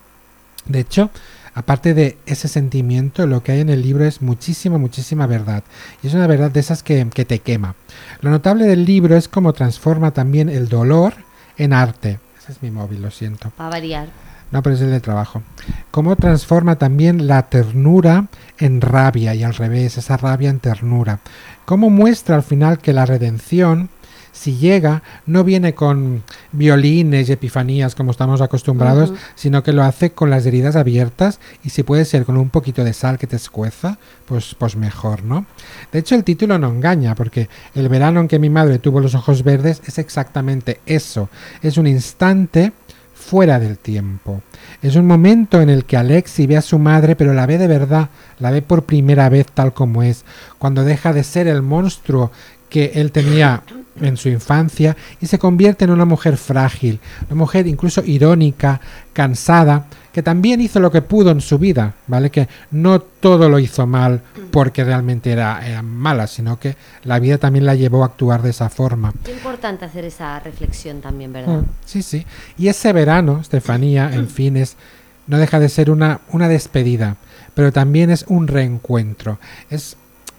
De hecho, aparte de ese sentimiento, lo que hay en el libro es muchísima verdad. Y es una verdad de esas que te quema. Lo notable del libro es cómo transforma también el dolor en arte. Ese es mi móvil, lo siento.
Para variar.
No, pero es el de trabajo. Cómo transforma también la ternura en rabia y al revés, esa rabia en ternura. Cómo muestra al final que la redención, si llega, no viene con violines y epifanías como estamos acostumbrados, sino que lo hace con las heridas abiertas y si puede ser con un poquito de sal que te escueza, pues mejor, ¿no? De hecho, el título no engaña, porque el verano en que mi madre tuvo los ojos verdes es exactamente eso. Es un instante fuera del tiempo. Es un momento en el que Alexi ve a su madre, pero la ve de verdad, la ve por primera vez tal como es, cuando deja de ser el monstruo que él tenía en su infancia y se convierte en una mujer frágil, una mujer incluso irónica, cansada, que también hizo lo que pudo en su vida, ¿vale? Que no todo lo hizo mal porque realmente era mala, sino que la vida también la llevó a actuar de esa forma.
Qué importante hacer esa reflexión también, ¿verdad?
Sí, sí. Y ese verano, Estefanía, en fin, no deja de ser una despedida, pero también es un reencuentro. Es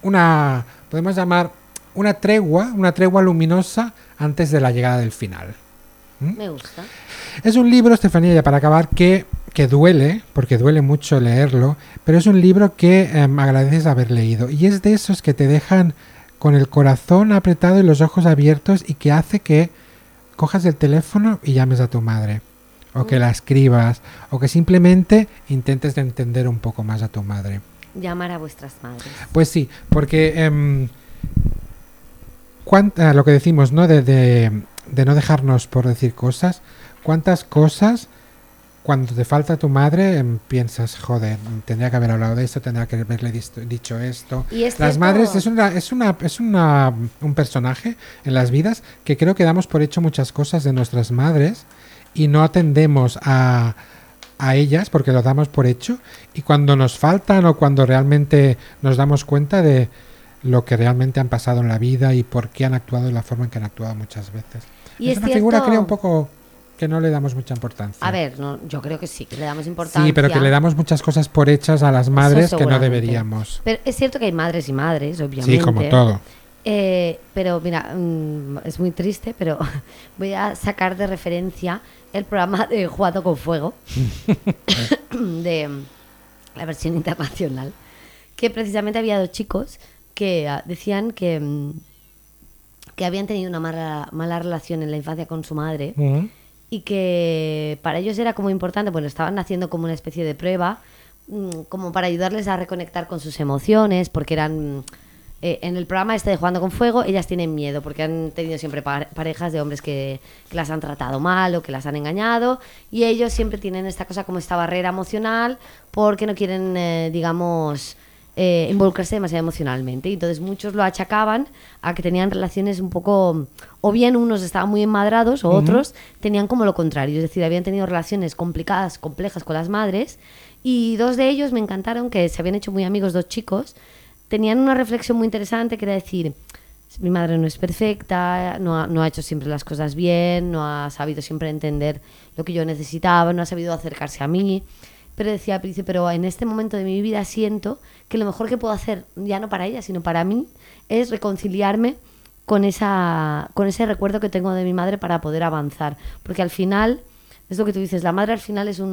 podemos llamar una tregua luminosa antes de la llegada del final.
Me gusta.
Es un libro, Estefanía, ya para acabar, que duele, porque duele mucho leerlo, pero es un libro que agradeces haber leído. Y es de esos que te dejan con el corazón apretado y los ojos abiertos y que hace que cojas el teléfono y llames a tu madre. O que la escribas, o que simplemente intentes de entender un poco más a tu madre.
Llamar a vuestras madres.
Pues sí, porque lo que decimos, ¿no? De no dejarnos por decir cosas. ¿Cuántas cosas cuando te falta tu madre piensas, joder, tendría que haber hablado de esto, tendría que haberle dicho esto?
Y es
Las
cierto,
madres es un personaje en las vidas que creo que damos por hecho muchas cosas de nuestras madres y no atendemos a a ellas porque lo damos por hecho, y cuando nos faltan o cuando realmente nos damos cuenta de lo que realmente han pasado en la vida y por qué han actuado de la forma en que han actuado muchas veces.
Y
es una figura, creo, un poco que no le damos mucha importancia.
A ver, no, yo creo que sí, que le damos importancia.
Sí, pero que le damos muchas cosas por hechas a las madres que no deberíamos.
Pero es cierto que hay madres y madres, obviamente.
Sí, como todo.
Pero mira, es muy triste, pero voy a sacar de referencia el programa de Jugando con Fuego de la versión internacional, que precisamente había 2 chicos que decían que habían tenido una mala relación en la infancia con su madre, y que para ellos era como importante, bueno, estaban haciendo como una especie de prueba, como para ayudarles a reconectar con sus emociones, porque eran... en el programa este de Jugando con Fuego, ellas tienen miedo porque han tenido siempre parejas de hombres que las han tratado mal o que las han engañado, y ellos siempre tienen esta cosa como esta barrera emocional porque no quieren, digamos, involucrarse demasiado emocionalmente, y entonces muchos lo achacaban a que tenían relaciones un poco, o bien unos estaban muy enmadrados o otros tenían como lo contrario, es decir, habían tenido relaciones complicadas, complejas con las madres, y 2 de ellos me encantaron, que se habían hecho muy amigos, 2 chicos. Tenían una reflexión muy interesante que era decir, mi madre no es perfecta, no ha hecho siempre las cosas bien, no ha sabido siempre entender lo que yo necesitaba, no ha sabido acercarse a mí, pero decía, pero en este momento de mi vida siento que lo mejor que puedo hacer, ya no para ella, sino para mí, es reconciliarme con ese recuerdo que tengo de mi madre para poder avanzar, porque al final, es lo que tú dices, la madre al final es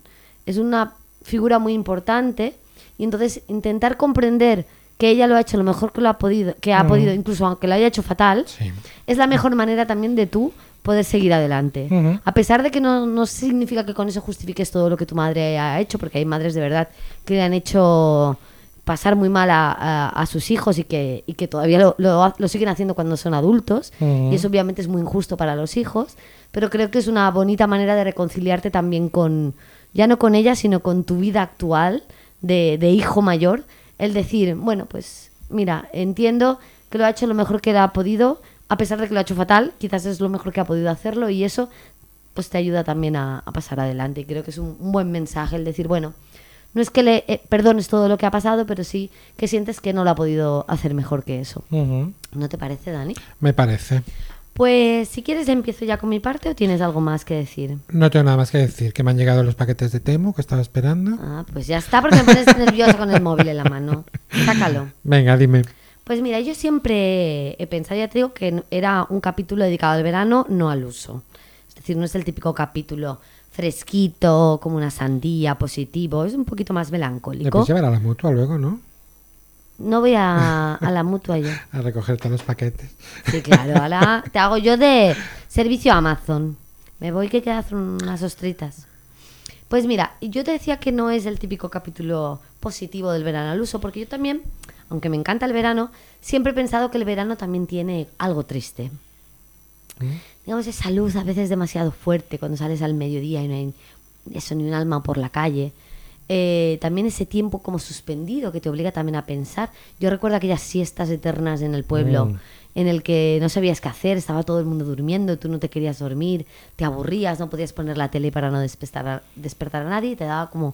una figura muy importante, y entonces intentar comprender que ella lo ha hecho lo mejor que ha podido, incluso aunque lo haya hecho fatal, sí, es la mejor manera también de tú poder seguir adelante. A pesar de que no significa que con eso justifiques todo lo que tu madre ha hecho, porque hay madres de verdad que le han hecho pasar muy mal a sus hijos y que todavía lo siguen haciendo cuando son adultos, y eso obviamente es muy injusto para los hijos, pero creo que es una bonita manera de reconciliarte también ya no con ella, sino con tu vida actual de hijo mayor, el decir, bueno, pues mira, entiendo que lo ha hecho lo mejor que ha podido, a pesar de que lo ha hecho fatal, quizás es lo mejor que ha podido hacerlo, y eso pues te ayuda también a pasar adelante, y creo que es un buen mensaje el decir, bueno, no es que le perdones todo lo que ha pasado, pero sí que sientes que no lo ha podido hacer mejor que eso. ¿No te parece, Dani?
Me parece.
Pues si quieres empiezo ya con mi parte, ¿o tienes algo más que decir?
No tengo nada más que decir, que me han llegado los paquetes de Temu que estaba esperando.
Ah, pues ya está, porque me pones nerviosa con el móvil en la mano. Sácalo.
Venga, dime.
Pues mira, yo siempre he pensado, ya te digo, que era un capítulo dedicado al verano, no al uso. Es decir, no es el típico capítulo fresquito, como una sandía, positivo, es un poquito más melancólico.
Le puedes llevar a la mutua luego, ¿no?
No voy a la mutua yo.
A recogerte los paquetes.
Sí, claro. Ahora te hago yo de servicio Amazon. Me voy que quedan unas ostritas. Pues mira, yo te decía que no es el típico capítulo positivo del verano al uso, porque yo también, aunque me encanta el verano, siempre he pensado que el verano también tiene algo triste. Digamos, esa luz a veces demasiado fuerte cuando sales al mediodía y no hay ni un alma por la calle. También ese tiempo como suspendido que te obliga también a pensar. Yo recuerdo aquellas siestas eternas en el pueblo en el que no sabías qué hacer, estaba todo el mundo durmiendo, tú no te querías dormir, te aburrías, no podías poner la tele para no despertar a nadie, y te daba como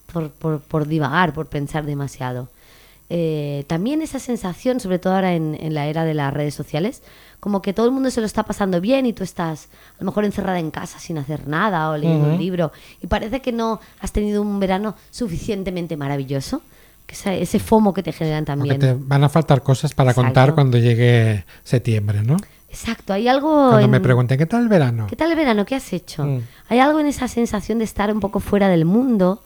por divagar, por pensar demasiado. También esa sensación, sobre todo ahora en la era de las redes sociales, como que todo el mundo se lo está pasando bien y tú estás a lo mejor encerrada en casa sin hacer nada o leyendo un libro, y parece que no has tenido un verano suficientemente maravilloso, que ese FOMO que te generan también.
Porque te van a faltar cosas para
Exacto.
contar cuando llegue septiembre, ¿no?
Exacto, hay algo...
Cuando me pregunten, ¿qué tal el verano?
¿Qué tal el verano? ¿Qué has hecho? Hay algo en esa sensación de estar un poco fuera del mundo,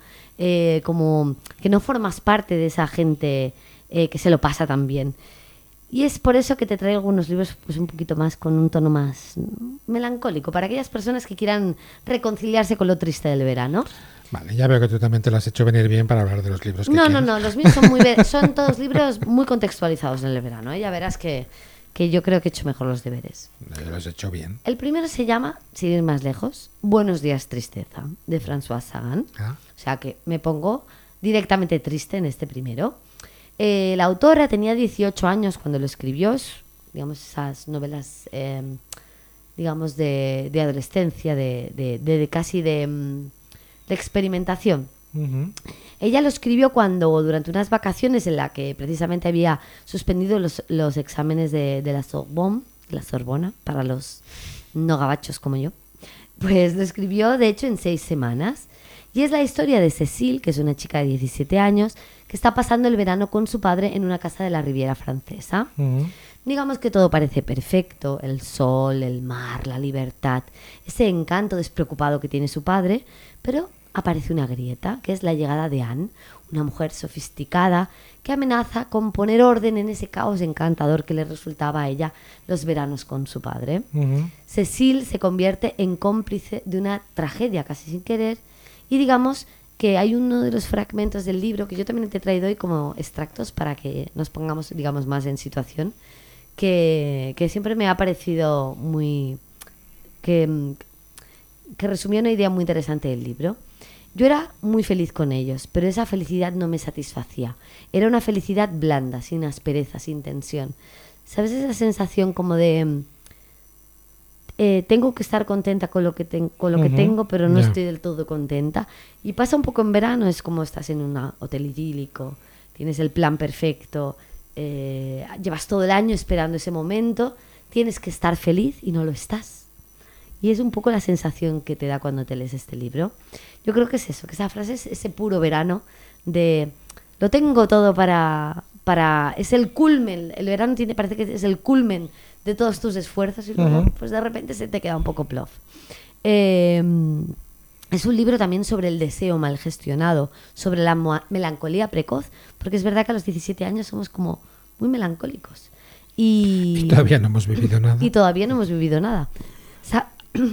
como que no formas parte de esa gente que se lo pasa tan bien. Y es por eso que te traigo algunos libros pues un poquito más, con un tono más melancólico, para aquellas personas que quieran reconciliarse con lo triste del verano.
Vale, ya veo que tú también te lo has hecho venir bien para hablar de los libros que quieres.
No, los míos son todos libros muy contextualizados en el verano, ¿eh? Ya verás que yo creo que he hecho mejor los deberes.
Yo los he hecho bien.
El primero se llama, sin ir más lejos, Buenos días, tristeza, de François Sagan. O sea que me pongo directamente triste en este primero. La autora tenía 18 años cuando lo escribió, digamos, esas novelas, digamos, de adolescencia, de casi de de experimentación.
Ujú.
Ella lo escribió cuando, durante unas vacaciones en la que precisamente había suspendido los exámenes de la Sorbona, para los no gabachos como yo, pues lo escribió de hecho en 6 semanas. Y es la historia de Cécile, que es una chica de 17 años, que está pasando el verano con su padre en una casa de la Riviera Francesa.
Ujú.
Digamos que todo parece perfecto, el sol, el mar, la libertad, ese encanto despreocupado que tiene su padre, pero aparece una grieta, que es la llegada de Anne, una mujer sofisticada que amenaza con poner orden en ese caos encantador que le resultaba a ella los veranos con su padre.
Ujú.
Cécile se convierte en cómplice de una tragedia casi sin querer y digamos que hay uno de los fragmentos del libro que yo también te he traído hoy como extractos para que nos pongamos, digamos, más en situación, que siempre me ha parecido muy... que resumía una idea muy interesante del libro. Yo era muy feliz con ellos, pero esa felicidad no me satisfacía. Era una felicidad blanda, sin aspereza, sin tensión. ¿Sabes esa sensación como de... tengo que estar contenta con lo que, que tengo, pero no
Ya.
estoy del todo contenta? Y pasa un poco en verano, es como estás en un hotel idílico, tienes el plan perfecto, llevas todo el año esperando ese momento, tienes que estar feliz y no lo estás. Y es un poco la sensación que te da cuando te lees este libro. Yo creo que es eso, que esa frase es ese puro verano de lo tengo todo para es el culmen, el verano parece que es el culmen de todos tus esfuerzos y luego pues de repente se te queda un poco plof. Es un libro también sobre el deseo mal gestionado, sobre la melancolía precoz, porque es verdad que a los 17 años somos como muy melancólicos.
Y todavía no hemos vivido nada.
Y todavía no hemos vivido nada. O sea,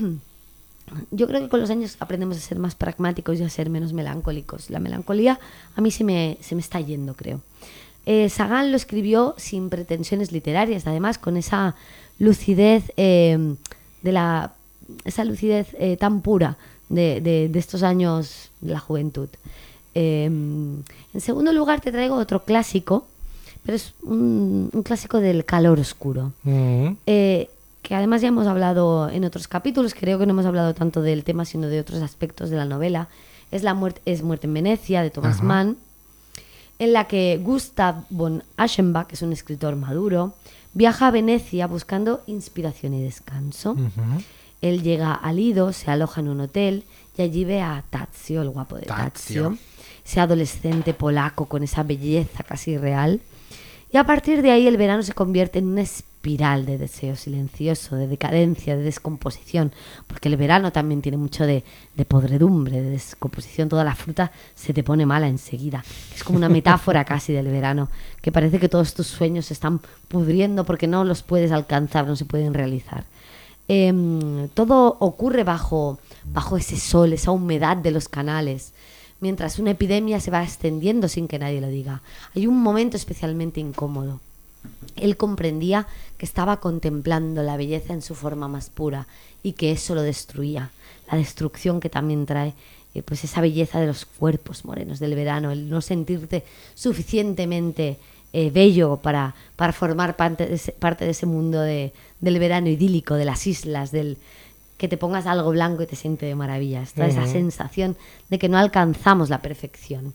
yo creo que con los años aprendemos a ser más pragmáticos y a ser menos melancólicos. La melancolía a mí se me está yendo, creo. Sagan lo escribió sin pretensiones literarias, además con esa lucidez esa lucidez tan pura de estos años de la juventud. En segundo lugar te traigo otro clásico, pero es un clásico del calor oscuro.
Ujú.
Que además ya hemos hablado en otros capítulos, creo que no hemos hablado tanto del tema sino de otros aspectos de la novela. Es Muerte en Venecia, de Thomas
Ajá.
Mann, en la que Gustav von Aschenbach, que es un escritor maduro, viaja a Venecia buscando inspiración y descanso.
Ujú.
Él llega a Lido, se aloja en un hotel y allí ve a Tadzio, el guapo de
Tadzio.
Tadzio, ese adolescente polaco con esa belleza casi real. Y a partir de ahí el verano se convierte en una espiral de deseo silencioso, de decadencia, de descomposición, porque el verano también tiene mucho de podredumbre, de descomposición. Toda la fruta se te pone mala enseguida. Es como una metáfora casi del verano, que parece que todos tus sueños se están pudriendo porque no los puedes alcanzar, no se pueden realizar. Todo ocurre bajo ese sol, esa humedad de los canales, mientras una epidemia se va extendiendo sin que nadie lo diga. Hay un momento especialmente incómodo. Él comprendía que estaba contemplando la belleza en su forma más pura y que eso lo destruía. La destrucción que también trae pues esa belleza de los cuerpos morenos del verano, el no sentirte suficientemente bello para formar parte de ese mundo del verano idílico, de las islas, del que te pongas algo blanco y te siente de maravillas. Toda esa sensación de que no alcanzamos la perfección.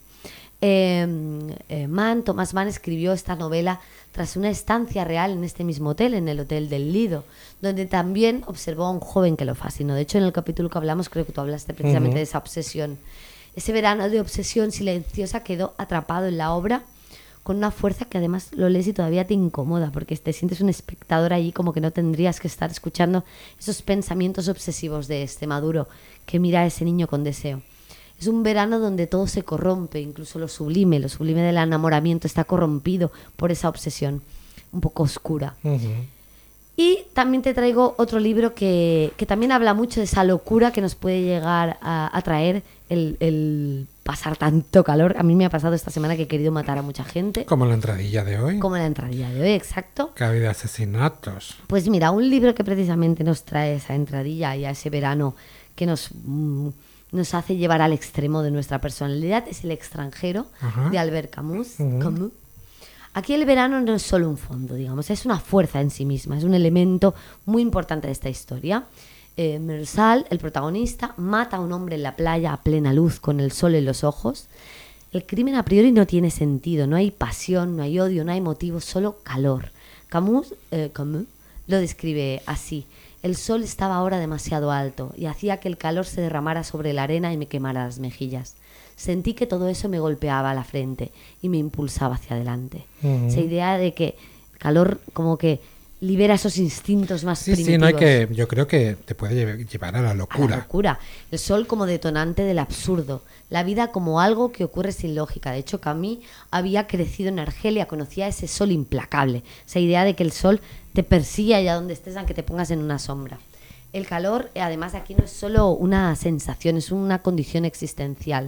Thomas Mann escribió esta novela tras una estancia real en este mismo hotel, en el Hotel del Lido, donde también observó a un joven que lo fascinó. De hecho, en el capítulo que hablamos, creo que tú hablaste precisamente de esa obsesión. Ese verano de obsesión silenciosa quedó atrapado en la obra con una fuerza que además lo lees y todavía te incomoda, porque te sientes un espectador allí como que no tendrías que estar escuchando esos pensamientos obsesivos de este maduro que mira a ese niño con deseo. Es un verano donde todo se corrompe, incluso lo sublime del enamoramiento está corrompido por esa obsesión un poco oscura. Y también te traigo otro libro que también habla mucho de esa locura que nos puede llegar a traer el pasar tanto calor. A mí me ha pasado esta semana que he querido matar a mucha gente.
Como la entradilla de hoy.
Como la entradilla de hoy, exacto.
Que ha habido asesinatos.
Pues mira, un libro que precisamente nos trae esa entradilla y a ese verano que nos hace llevar al extremo de nuestra personalidad es El extranjero,
Ajá.
de Albert Camus. Aquí el verano no es solo un fondo, digamos, es una fuerza en sí misma, es un elemento muy importante de esta historia. Mersal, el protagonista, mata a un hombre en la playa a plena luz con el sol en los ojos. El crimen a priori no tiene sentido, no hay pasión, no hay odio, no hay motivo, solo calor. Camus lo describe así: el sol estaba ahora demasiado alto y hacía que el calor se derramara sobre la arena y me quemara las mejillas. Sentí que todo eso me golpeaba la frente y me impulsaba hacia adelante. Esa idea de que el calor como que libera esos instintos más primitivos.
Sí, no hay que, yo creo que te puede llevar a la locura.
A la locura. El sol como detonante del absurdo. La vida como algo que ocurre sin lógica. De hecho, Camus había crecido en Argelia, conocía ese sol implacable. Esa idea de que el sol te persigue allá donde estés, aunque te pongas en una sombra. El calor, además, aquí no es solo una sensación, es una condición existencial.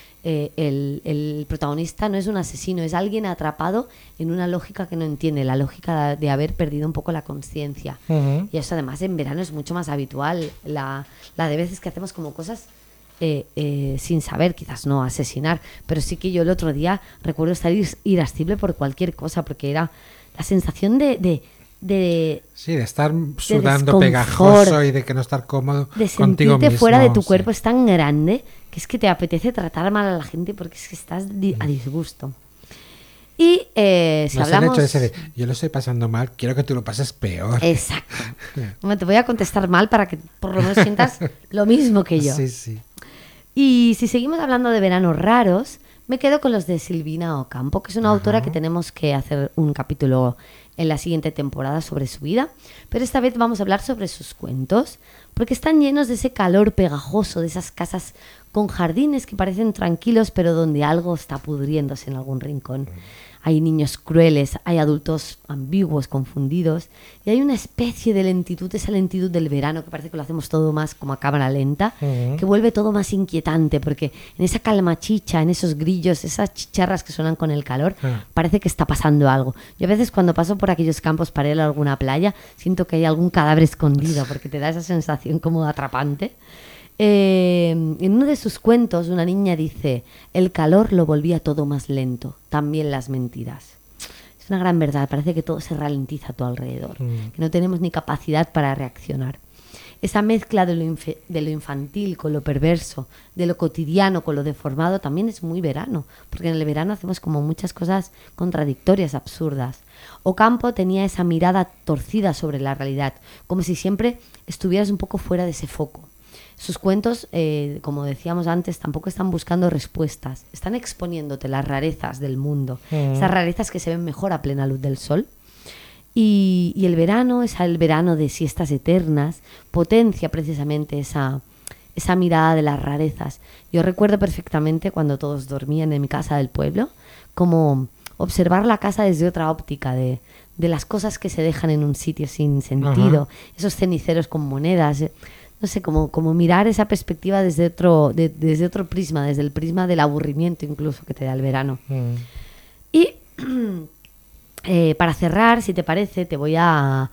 El protagonista no es un asesino, es alguien atrapado en una lógica que no entiende, la lógica de haber perdido un poco la conciencia. Y eso además en verano es mucho más habitual, la de veces que hacemos como cosas sin saber, quizás no asesinar, pero sí que yo el otro día recuerdo estar irascible por cualquier cosa, porque era la sensación de
estar sudando pegajoso y de que no estar cómodo contigo mismo. De sentirte
fuera de tu cuerpo es tan grande que es que te apetece tratar mal a la gente porque es que estás a disgusto. Y si hablamos...
el hecho de yo lo estoy pasando mal, quiero que tú lo pases peor.
Exacto. Bueno, te voy a contestar mal para que por lo menos sientas lo mismo que yo.
Sí.
Y si seguimos hablando de veranos raros, me quedo con los de Silvina Ocampo, que es una autora que tenemos que hacer un capítulo en la siguiente temporada sobre su vida, pero esta vez vamos a hablar sobre sus cuentos, porque están llenos de ese calor pegajoso, de esas casas con jardines que parecen tranquilos, pero donde algo está pudriéndose en algún rincón. Hay niños crueles, hay adultos ambiguos, confundidos, y hay una especie de lentitud, esa lentitud del verano, que parece que lo hacemos todo más como a cámara lenta, que vuelve todo más inquietante, porque en esa calma chicha, en esos grillos, esas chicharras que suenan con el calor, parece que está pasando algo. Yo a veces cuando paso por aquellos campos para ir a alguna playa, siento que hay algún cadáver escondido, porque te da esa sensación como atrapante. En uno de sus cuentos una niña dice: el calor lo volvía todo más lento, también las mentiras. Es una gran verdad, parece que todo se ralentiza a tu alrededor, que no tenemos ni capacidad para reaccionar. Esa mezcla de lo infantil con lo perverso, de lo cotidiano con lo deformado, también es muy verano, porque en el verano hacemos como muchas cosas contradictorias, absurdas. Ocampo tenía esa mirada torcida sobre la realidad, como si siempre estuvieras un poco fuera de ese foco. Sus cuentos, como decíamos antes, tampoco están buscando respuestas, están exponiéndote las rarezas del mundo, esas rarezas que se ven mejor a plena luz del sol. Y el verano, es el verano de siestas eternas, potencia precisamente esa mirada de las rarezas. Yo recuerdo perfectamente cuando todos dormían en mi casa del pueblo, como observar la casa desde otra óptica, de las cosas que se dejan en un sitio sin sentido, esos ceniceros con monedas. No sé, como mirar esa perspectiva desde otro prisma, desde el prisma del aburrimiento incluso que te da el verano. Y para cerrar, si te parece, te voy a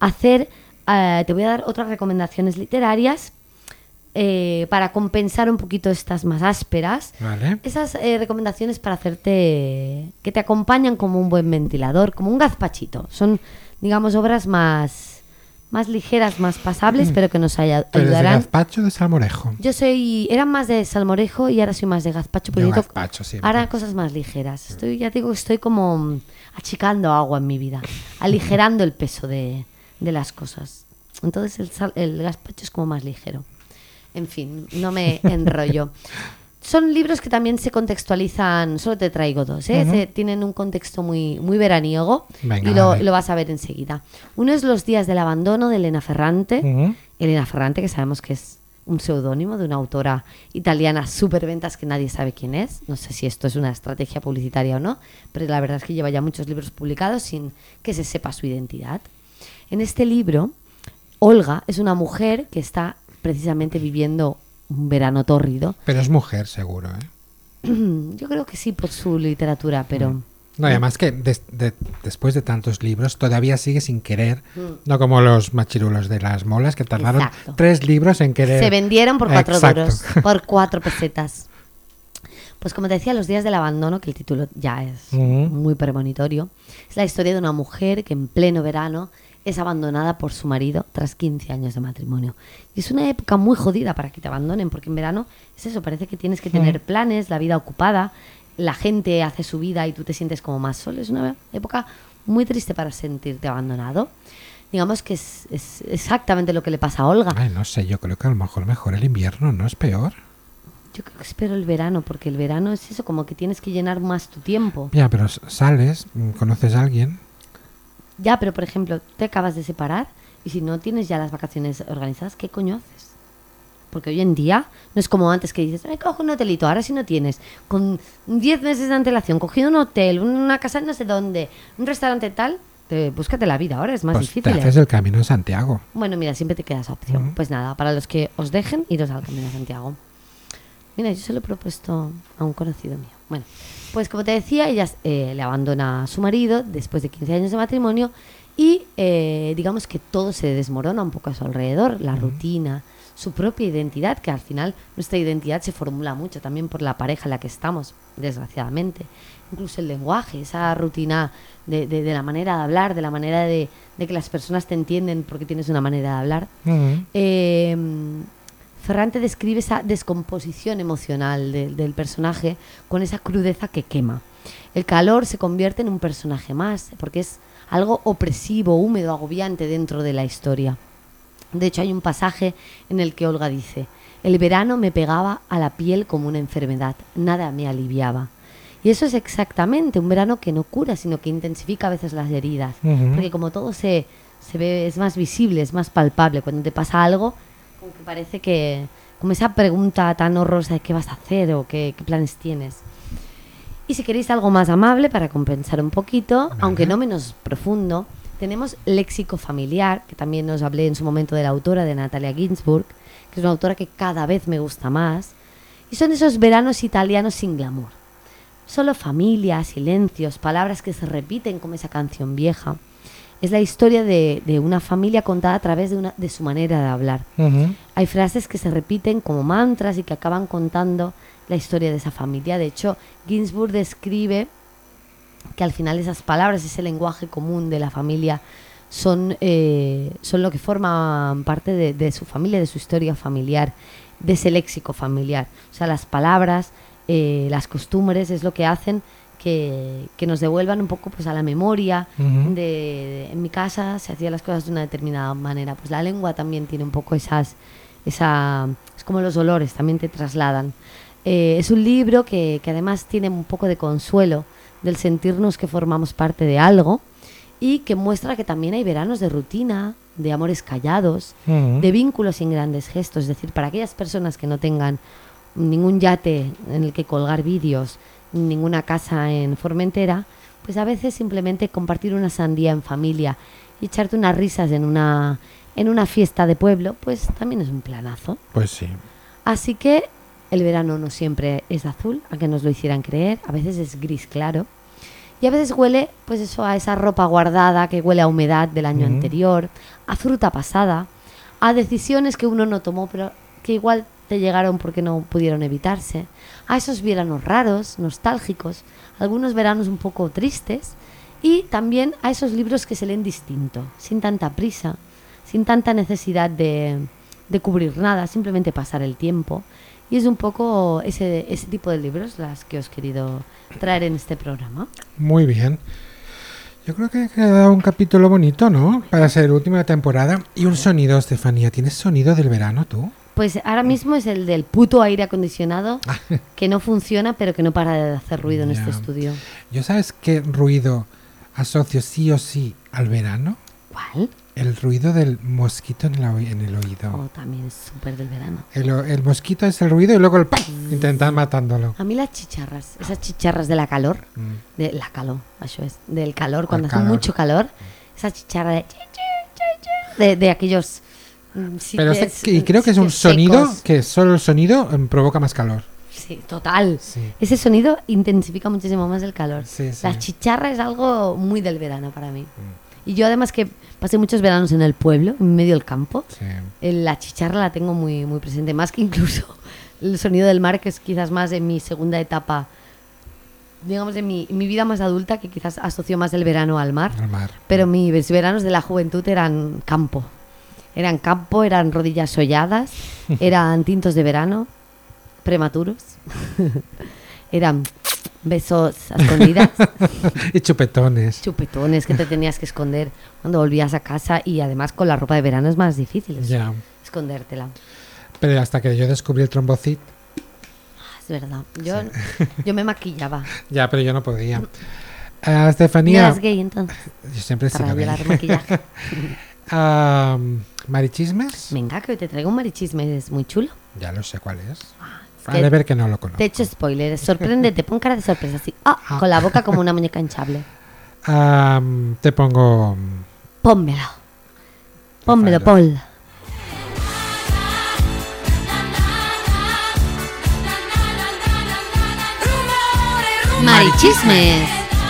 dar otras recomendaciones literarias para compensar un poquito estas más ásperas.
Vale.
Esas recomendaciones para hacerte, que te acompañan como un buen ventilador, como un gazpachito. Son, digamos, obras más ligeras, más pasables, pero que nos ayudarán.
¿Pero de gazpacho o de salmorejo?
Eran más de salmorejo y ahora soy más de gazpacho.
De gazpacho, siempre.
Ahora cosas más ligeras. Estoy como achicando agua en mi vida, aligerando el peso de las cosas. Entonces el gazpacho es como más ligero. En fin, no me enrollo. Son libros que también se contextualizan, solo te traigo dos, tienen un contexto muy, muy veraniego. Venga, y lo vas a ver enseguida. Uno es Los días del abandono, de Elena Ferrante. Elena Ferrante, que sabemos que es un seudónimo de una autora italiana superventas que nadie sabe quién es. No sé si esto es una estrategia publicitaria o no, pero la verdad es que lleva ya muchos libros publicados sin que se sepa su identidad. En este libro, Olga es una mujer que está precisamente viviendo un verano tórrido.
Pero es mujer, seguro,
Yo creo que sí, por su literatura, pero...
No, y además que después de tantos libros todavía sigue sin querer, no como los machirulos de las molas que tardaron 3 libros en querer.
Se vendieron por 4 duros, por 4 pesetas. Pues como te decía, Los días del abandono, que el título ya es muy premonitorio, es la historia de una mujer que en pleno verano es abandonada por su marido tras 15 años de matrimonio. Y es una época muy jodida para que te abandonen, porque en verano es eso, parece que tienes que tener planes, la vida ocupada, la gente hace su vida y tú te sientes como más solo. Es una época muy triste para sentirte abandonado. Digamos que es exactamente lo que le pasa a Olga.
Ay, no sé, yo creo que a lo mejor el invierno, ¿no es peor?
Yo creo que espero el verano, porque el verano es eso, como que tienes que llenar más tu tiempo.
Ya, pero sales, conoces a alguien.
Ya, pero por ejemplo, te acabas de separar y si no tienes ya las vacaciones organizadas, ¿qué coño haces? Porque hoy en día no es como antes que dices, me cojo un hotelito, ahora si no tienes, con 10 meses de antelación, cogido un hotel, una casa no sé dónde, un restaurante tal, búscate la vida, ahora es más difícil.
Te haces el Camino de Santiago.
Bueno, mira, siempre te queda esa opción. Pues nada, para los que os dejen, iros al Camino de Santiago. Mira, yo se lo he propuesto a un conocido mío. Bueno, pues como te decía, ella le abandona a su marido después de 15 años de matrimonio y digamos que todo se desmorona un poco a su alrededor, la rutina, su propia identidad, que al final nuestra identidad se formula mucho también por la pareja en la que estamos, desgraciadamente. Incluso el lenguaje, esa rutina de la manera de hablar, de la manera de que las personas te entienden porque tienes una manera de hablar. Ferrante describe esa descomposición emocional del personaje con esa crudeza que quema. El calor se convierte en un personaje más, porque es algo opresivo, húmedo, agobiante dentro de la historia. De hecho, hay un pasaje en el que Olga dice: el verano me pegaba a la piel como una enfermedad, nada me aliviaba. Y eso es exactamente un verano que no cura, sino que intensifica a veces las heridas. Porque como todo se ve, es más visible, es más palpable. Cuando te pasa algo, como que parece que, como esa pregunta tan horrorosa de qué vas a hacer o qué planes tienes. Y si queréis algo más amable para compensar un poquito, aunque no menos profundo, tenemos Léxico familiar, que también os hablé en su momento de la autora, de Natalia Ginzburg, que es una autora que cada vez me gusta más. Y son esos veranos italianos sin glamour. Solo familia, silencios, palabras que se repiten como esa canción vieja. Es la historia de una familia contada a través de su manera de hablar. Hay frases que se repiten como mantras y que acaban contando la historia de esa familia. De hecho, Ginzburg describe que al final esas palabras, ese lenguaje común de la familia, son lo que forman parte de su familia, de su historia familiar, de ese léxico familiar. O sea, las palabras, las costumbres es lo que hacen que nos devuelvan un poco pues a la memoria en mi casa se hacían las cosas de una determinada manera. Pues la lengua también tiene un poco es como los olores, también te trasladan. Es un libro que además tiene un poco de consuelo del sentirnos que formamos parte de algo y que muestra que también hay veranos de rutina, de amores callados, de vínculos sin grandes gestos. Es decir, para aquellas personas que no tengan ningún yate en el que colgar vídeos, ninguna casa en Formentera, pues a veces simplemente compartir una sandía en familia y echarte unas risas en una fiesta de pueblo, pues también es un planazo.
Pues sí.
Así que el verano no siempre es azul, aunque nos lo hicieran creer, a veces es gris claro. Y a veces huele, pues eso, a esa ropa guardada que huele a humedad del año anterior, a fruta pasada, a decisiones que uno no tomó, pero que igual te llegaron porque no pudieron evitarse, a esos veranos raros, nostálgicos, algunos veranos un poco tristes, y también a esos libros que se leen distinto, sin tanta prisa, sin tanta necesidad de cubrir nada, simplemente pasar el tiempo. Y es un poco ese tipo de libros las que os he querido traer en este programa.
Muy bien. Yo creo que ha quedado un capítulo bonito, ¿no? Para ser última temporada. Y un sonido, Estefanía. ¿Tienes sonido del verano tú?
Pues ahora mismo es el del puto aire acondicionado, que no funciona, pero que no para de hacer ruido en este estudio.
¿Yo sabes qué ruido asocio sí o sí al verano?
¿Cuál?
El ruido del mosquito en el oído.
Oh, también es súper del verano.
El mosquito es el ruido y luego el ¡pam! Intentan matándolo.
A mí las chicharras, esas chicharras de la calor, del calor, cuando hace mucho calor, esa chicharra de aquellos...
Pero y creo que es un sonido que solo el sonido provoca más calor.
Sí, total.
Sí.
Ese sonido intensifica muchísimo más el calor.
Sí.
La chicharra es algo muy del verano para mí. Y yo además que pasé muchos veranos en el pueblo, en medio del campo, la chicharra la tengo muy, muy presente, más que incluso el sonido del mar, que es quizás más en mi segunda etapa digamos, en mi vida más adulta, que quizás asocio más el verano al mar.
Al mar.
Pero mis veranos de la juventud eran campo. Eran campo, eran rodillas solladas, eran tintos de verano, prematuros, eran besos a escondidas.
Y chupetones.
Chupetones que te tenías que esconder cuando volvías a casa, y además con la ropa de verano es más difícil escondértela.
Pero hasta que yo descubrí el trombocit.
Es verdad, yo me maquillaba.
Ya, pero yo no podía. Estefanía.
¿No eras gay entonces?
Yo siempre he sido gay.
Maquillaje.
¿Marichismes?
Venga, que hoy te traigo un marichisme, es muy chulo.
Ya lo sé cuál es. Vale, ver que no lo conozco.
Te he hecho spoiler, sorpréndete, pon cara de sorpresa así. Con la boca como una muñeca hinchable.
Te pongo...
Pónmelo, Paul. Marichismes.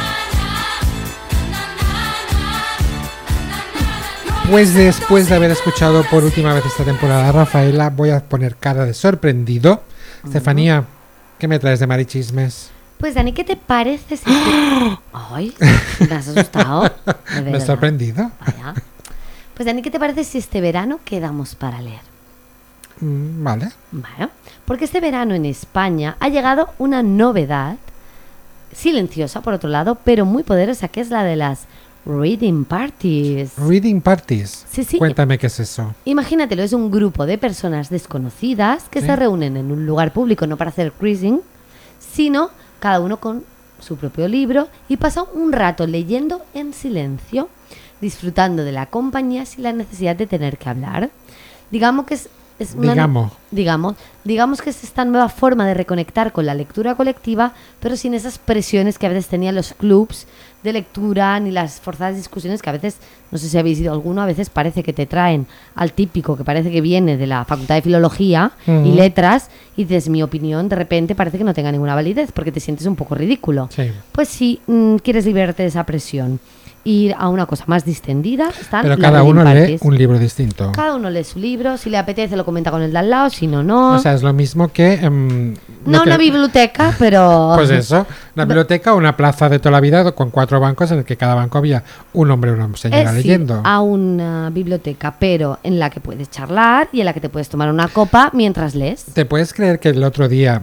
Pues después de haber escuchado por última vez esta temporada a Rafaela, voy a poner cara de sorprendido. Estefanía, ¿qué me traes de marichismes?
Pues Dani, ¿qué te parece si Ay, me has asustado.
Me he sorprendido.
Vaya. Pues Dani, ¿qué te parece si este verano quedamos para leer?
Vale.
Bueno, porque este verano en España ha llegado una novedad silenciosa, por otro lado, pero muy poderosa, que es la de las reading parties.
Reading parties.
Sí.
Cuéntame qué es eso.
Imagínatelo, es un grupo de personas desconocidas que se reúnen en un lugar público, no para hacer cruising, sino cada uno con su propio libro, y pasa un rato leyendo en silencio, disfrutando de la compañía sin la necesidad de tener que hablar. Digamos que digamos que es esta nueva forma de reconectar con la lectura colectiva, pero sin esas presiones que a veces tenían los clubs de lectura, ni las forzadas discusiones que a veces, no sé si habéis ido alguno, a veces parece que te traen al típico que parece que viene de la Facultad de Filología y Letras, y dices, mi opinión de repente parece que no tenga ninguna validez porque te sientes un poco ridículo.
Sí.
Pues si quieres liberarte de esa presión, ir a una cosa más distendida,
pero cada uno lee un libro distinto.
Cada uno lee su libro, si le apetece lo comenta con el de al lado, si no, no.
O sea, es lo mismo que...
una biblioteca, pero...
Pues eso, una biblioteca o una plaza de toda la vida con 4 bancos en el que cada banco había un hombre y una señora leyendo.
A una biblioteca, pero en la que puedes charlar y en la que te puedes tomar una copa mientras lees.
¿Te puedes creer que el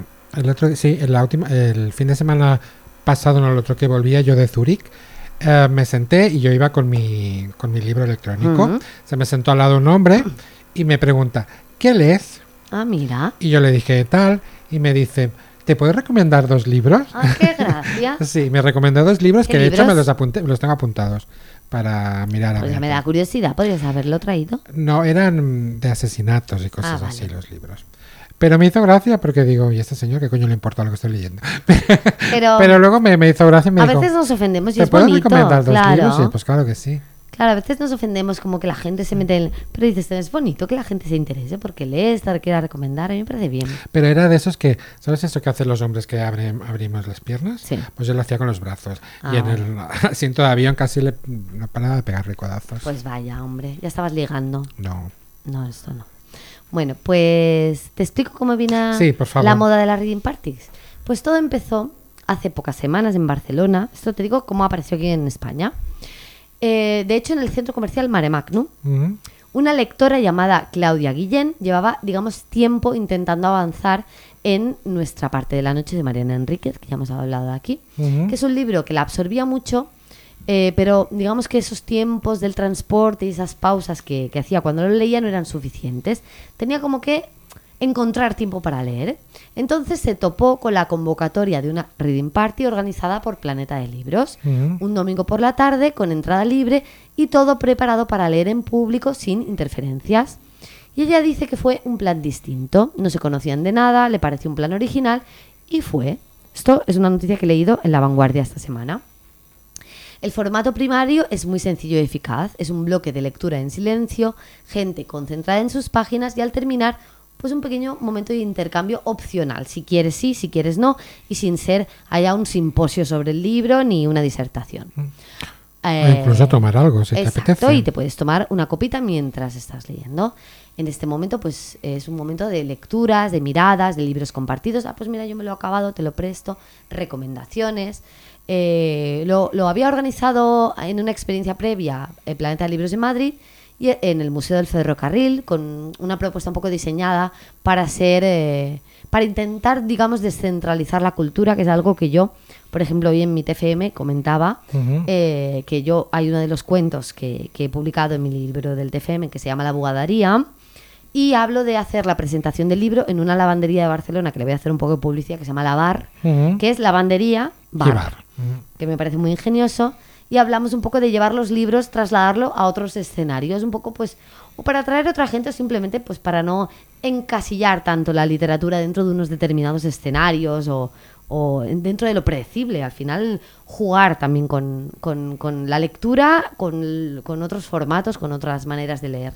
fin de semana pasado, no el otro que volvía yo de Zúrich, me senté y yo iba con mi libro electrónico. Se me sentó al lado un hombre y me pregunta, ¿qué lees?
Ah, mira.
Y yo le dije, tal, y me dice, ¿te puedo recomendar 2 libros?
Ah, qué gracia.
Sí, me recomendó 2 libros que de
libros?
hecho me los tengo apuntados para mirar a
pues
ver.
Me da curiosidad, ¿podrías haberlo traído?
No, eran de asesinatos y cosas así
vale.
los libros. Pero me hizo gracia porque digo, ¿y este señor qué coño le importa lo que estoy leyendo? Pero luego me hizo gracia y me dijo,
a veces nos ofendemos y
¿te
es
puedo
bonito?
recomendar 2
claro.
libros? Sí, pues claro que sí.
Claro, a veces nos ofendemos como que la gente se mete en... Pero dices, es bonito que la gente se interese porque lees, te quiera recomendar, a mí me parece bien.
Pero era de esos que, ¿sabes eso que hacen los hombres que abrimos las piernas?
Sí.
Pues yo lo hacía con los brazos. Y en el asiento de avión casi no paraba de pegarle codazos.
Pues vaya, hombre, ya estabas ligando.
No.
No, esto no. Bueno, pues te explico cómo vino
por favor.
la moda de las reading parties. Pues todo empezó hace pocas semanas en Barcelona. Esto te digo cómo apareció aquí en España. De hecho, en el centro comercial Mare Magnum, una lectora llamada Claudia Guillén llevaba, digamos, tiempo intentando avanzar en Nuestra parte de la noche de Mariana Enríquez, que ya hemos hablado aquí, que es un libro que la absorbía mucho, pero digamos que esos tiempos del transporte y esas pausas que hacía cuando lo leía no eran suficientes. Tenía como que encontrar tiempo para leer. Entonces se topó con la convocatoria de una reading party organizada por Planeta de Libros, un domingo por la tarde con entrada libre y todo preparado para leer en público sin interferencias. Y ella dice que fue un plan distinto, no se conocían de nada, le pareció un plan original y fue. Esto es una noticia que he leído en La Vanguardia esta semana. El formato primario es muy sencillo y eficaz, es un bloque de lectura en silencio, gente concentrada en sus páginas y al terminar pues un pequeño momento de intercambio opcional, si quieres sí, si quieres no, y sin ser haya un simposio sobre el libro ni una disertación.
incluso tomar algo, si te apetece.
Y te puedes tomar una copita mientras estás leyendo. En este momento, pues es un momento de lecturas, de miradas, de libros compartidos. Pues mira, yo me lo he acabado, te lo presto. Recomendaciones. Lo había organizado en una experiencia previa el Planeta de Libros de Madrid y en el Museo del Ferrocarril, con una propuesta un poco diseñada para para intentar, digamos, descentralizar la cultura, que es algo que yo, por ejemplo, hoy en mi TFM comentaba, que yo, hay uno de los cuentos que he publicado en mi libro del TFM que se llama La Bugadaría, y hablo de hacer la presentación del libro en una lavandería de Barcelona, que le voy a hacer un poco de publicidad, que se llama La Bar, que es lavandería bar, que me parece muy ingenioso. Y hablamos un poco de llevar los libros, trasladarlo a otros escenarios, un poco pues, o para atraer a otra gente o simplemente pues para no encasillar tanto la literatura dentro de unos determinados escenarios o dentro de lo predecible. Al final jugar también con la lectura, con otros formatos, con otras maneras de leer.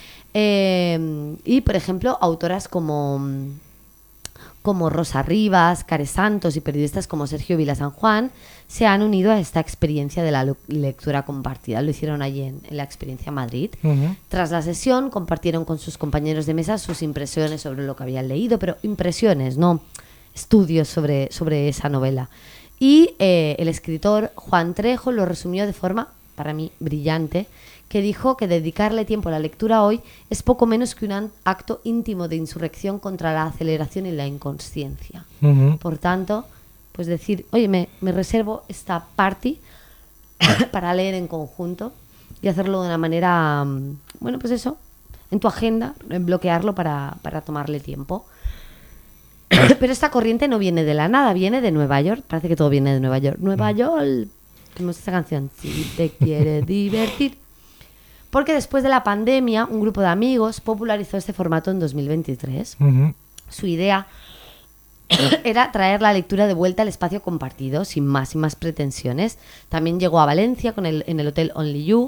Y por ejemplo, autoras como Rosa Rivas, Care Santos y periodistas como Sergio Vila San Juan se han unido a esta experiencia de la lectura compartida. Lo hicieron allí en la Experiencia Madrid. Tras la sesión compartieron con sus compañeros de mesa sus impresiones sobre lo que habían leído, pero impresiones, no estudios sobre esa novela. Y el escritor Juan Trejo lo resumió de forma, para mí, brillante, que dijo que dedicarle tiempo a la lectura hoy es poco menos que un acto íntimo de insurrección contra la aceleración y la inconsciencia. Por tanto, pues decir, oye, me reservo esta party para leer en conjunto y hacerlo de una manera, bueno, pues eso, en tu agenda, bloquearlo para tomarle tiempo. Pero esta corriente no viene de la nada, viene de Nueva York. Parece que todo viene de Nueva York. Nueva York, tenemos esta canción, si te quieres divertir. Porque después de la pandemia, un grupo de amigos popularizó este formato en 2023. Su idea era traer la lectura de vuelta al espacio compartido, sin más pretensiones. También llegó a Valencia en el Hotel Only You.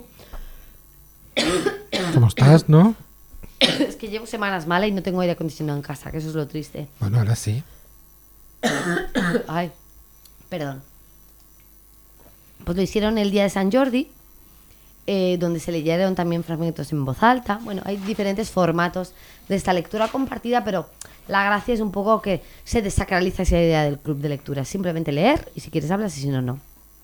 ¿Cómo estás, no?
Es que llevo semanas mala y no tengo aire acondicionado en casa, que eso es lo triste.
Bueno, ahora sí.
Ay, perdón. Pues lo hicieron el día de San Jordi, donde se leyeron también fragmentos en voz alta. Bueno, hay diferentes formatos de esta lectura compartida, pero la gracia es un poco que se desacraliza esa idea del club de lectura. Simplemente leer y si quieres hablas y si no, no.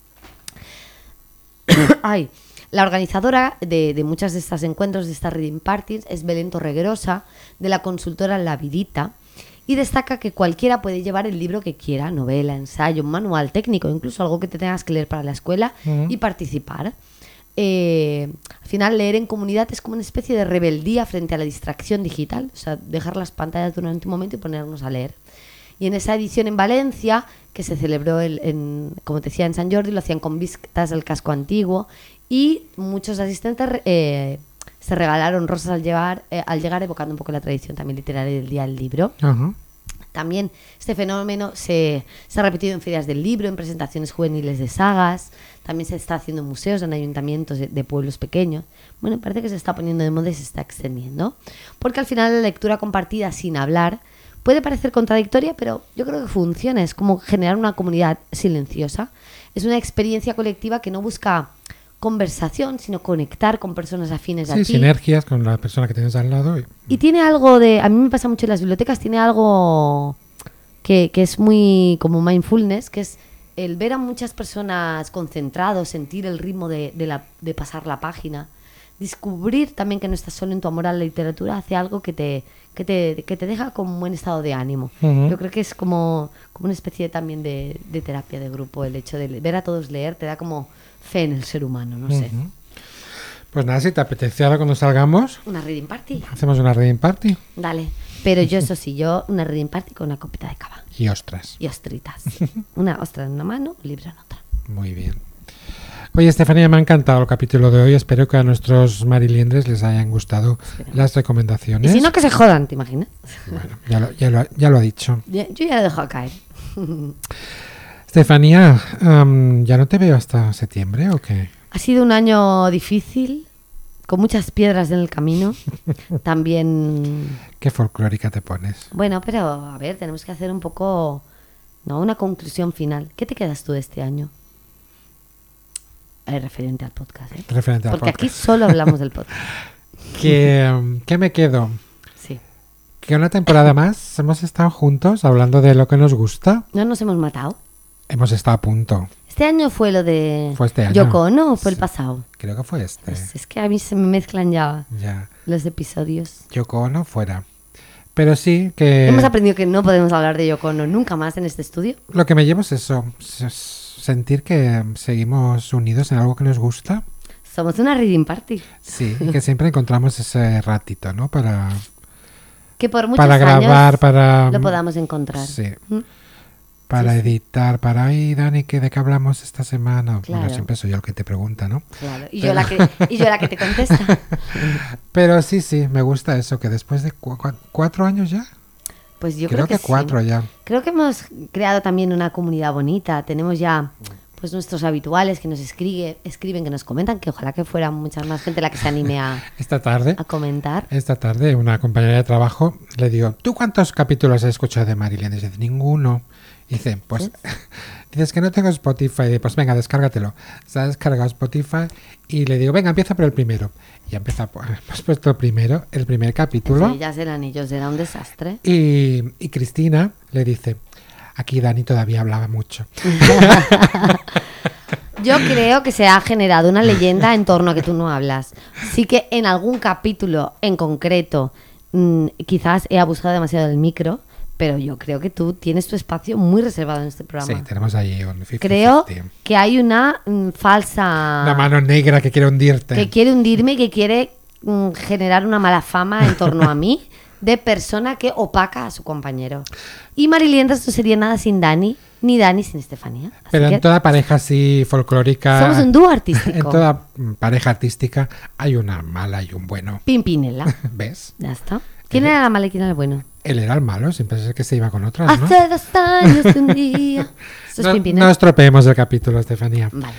Ay, la organizadora de muchos de estos encuentros, de estas reading parties, es Belén Torregrosa, de la consultora La Vidita, y destaca que cualquiera puede llevar el libro que quiera, novela, ensayo, un manual técnico, incluso algo que te tengas que leer para la escuela y participar. Al final leer en comunidad es como una especie de rebeldía frente a la distracción digital, o sea, dejar las pantallas durante un momento y ponernos a leer. Y en esa edición en Valencia, que se celebró como te decía, en San Jordi, lo hacían con vistas al casco antiguo y muchos asistentes se regalaron rosas al llegar, evocando un poco la tradición también literaria del Día del Libro. También este fenómeno se ha repetido en ferias del libro, en presentaciones juveniles de sagas, también se está haciendo en museos, en ayuntamientos de pueblos pequeños. Bueno, parece que se está poniendo de moda y se está extendiendo, porque al final la lectura compartida sin hablar puede parecer contradictoria, pero yo creo que funciona, es como generar una comunidad silenciosa. Es una experiencia colectiva que no busca conversación, sino conectar con personas afines a ti.
Sí, sinergias con la persona que tienes al lado.
Y tiene algo a mí me pasa mucho en las bibliotecas, tiene algo que es muy como mindfulness, que es el ver a muchas personas concentrados, sentir el ritmo de pasar la página, descubrir también que no estás solo en tu amor a la literatura, hace algo que te deja con un buen estado de ánimo. Yo creo que es como una especie también de terapia de grupo, el hecho de ver a todos leer te da como fe en el ser humano, no sé.
Pues nada, si te apetece ahora cuando salgamos,
una reading party.
Hacemos una reading party.
Dale, pero eso sí, yo una reading party con una copita de cava.
Y ostras.
Y ostritas. Una ostra en una mano, un libro en otra.
Muy bien. Oye, Estefanía, me ha encantado el capítulo de hoy. Espero que a nuestros mariliendres les hayan gustado las recomendaciones.
Y si no, que se jodan, ¿te imaginas?
Bueno, ya lo ha dicho.
Yo ya lo dejo caer.
Estefanía, ¿ya no te veo hasta septiembre o qué?
Ha sido un año difícil, con muchas piedras en el camino. También...
Qué folclórica te pones.
Bueno, pero a ver, tenemos que hacer un poco... ¿no? Una conclusión final. ¿Qué te quedas tú de este año? referente al podcast, ¿eh?
Referente al
Porque
podcast.
aquí solo hablamos del podcast.
¿Qué me quedo?
Sí.
Que una temporada más hemos estado juntos hablando de lo que nos gusta.
No nos hemos matado.
Hemos estado a punto.
¿Este año fue lo de
Fue este año.
Yoko Ono o fue el
Sí.
pasado?
Creo que fue este.
Pues es que a mí se me mezclan ya
Ya.
los episodios.
Yoko Ono fuera. Pero sí que
Hemos aprendido que no podemos hablar de Yoko Ono nunca más en este estudio.
lo que me llevo es eso. Sentir que seguimos unidos en algo que nos gusta.
Somos una reading party.
Sí, y que siempre encontramos ese ratito, ¿no? Para
Que por muchos
grabar,
años
para...
lo podamos encontrar.
Sí.
¿Mm?
Para
Sí, sí.
editar, para... Ay, Dani, ¿de qué hablamos esta semana?
Claro.
Bueno, siempre soy yo el que te pregunta, ¿no?
Claro. Y yo la que te contesta.
Pero sí, me gusta eso, que después de 4 años ya.
Pues yo
Creo que
sí.
4 ya.
Creo que hemos creado también una comunidad bonita. Tenemos ya pues nuestros habituales que nos escriben, que nos comentan, que ojalá que fuera mucha más gente la que se anime a
Esta tarde,
comentar.
una compañera de trabajo le digo, ¿tú cuántos capítulos has escuchado de Marilyn? Y dice, ninguno. Y dice, pues, dices que no tengo Spotify. Y pues venga, descárgatelo. Se ha descargado Spotify y le digo, venga, empieza por el primero. Y empieza, pues puesto el primer capítulo.
Sí, ya serán ellos, era un desastre.
Y Cristina le dice, aquí Dani todavía hablaba mucho.
Yo creo que se ha generado una leyenda en torno a que tú no hablas. Sí que en algún capítulo en concreto quizás he abusado demasiado del micro, pero yo creo que tú tienes tu espacio muy reservado en este programa.
Sí, tenemos allí un 50-50.
Creo que hay una falsa...
Una mano negra que quiere hundirte.
que quiere hundirme y que quiere generar una mala fama en torno a mí de persona que opaca a su compañero. Y Mariliendras no sería nada sin Dani, ni Dani sin Estefanía. Así
Pero
que
en toda pareja así folclórica...
somos un dúo artístico.
En toda pareja artística hay una mala y un bueno.
Pimpinela.
¿Ves?
Ya está. ¿Quién era la mala y quién era el bueno?
Él era el malo, siempre es el que se iba con otras, ¿no?
Hace 2 años de un día. Eso es
No,
Pimpinela.
no estropeemos el capítulo, Estefanía.
Vale,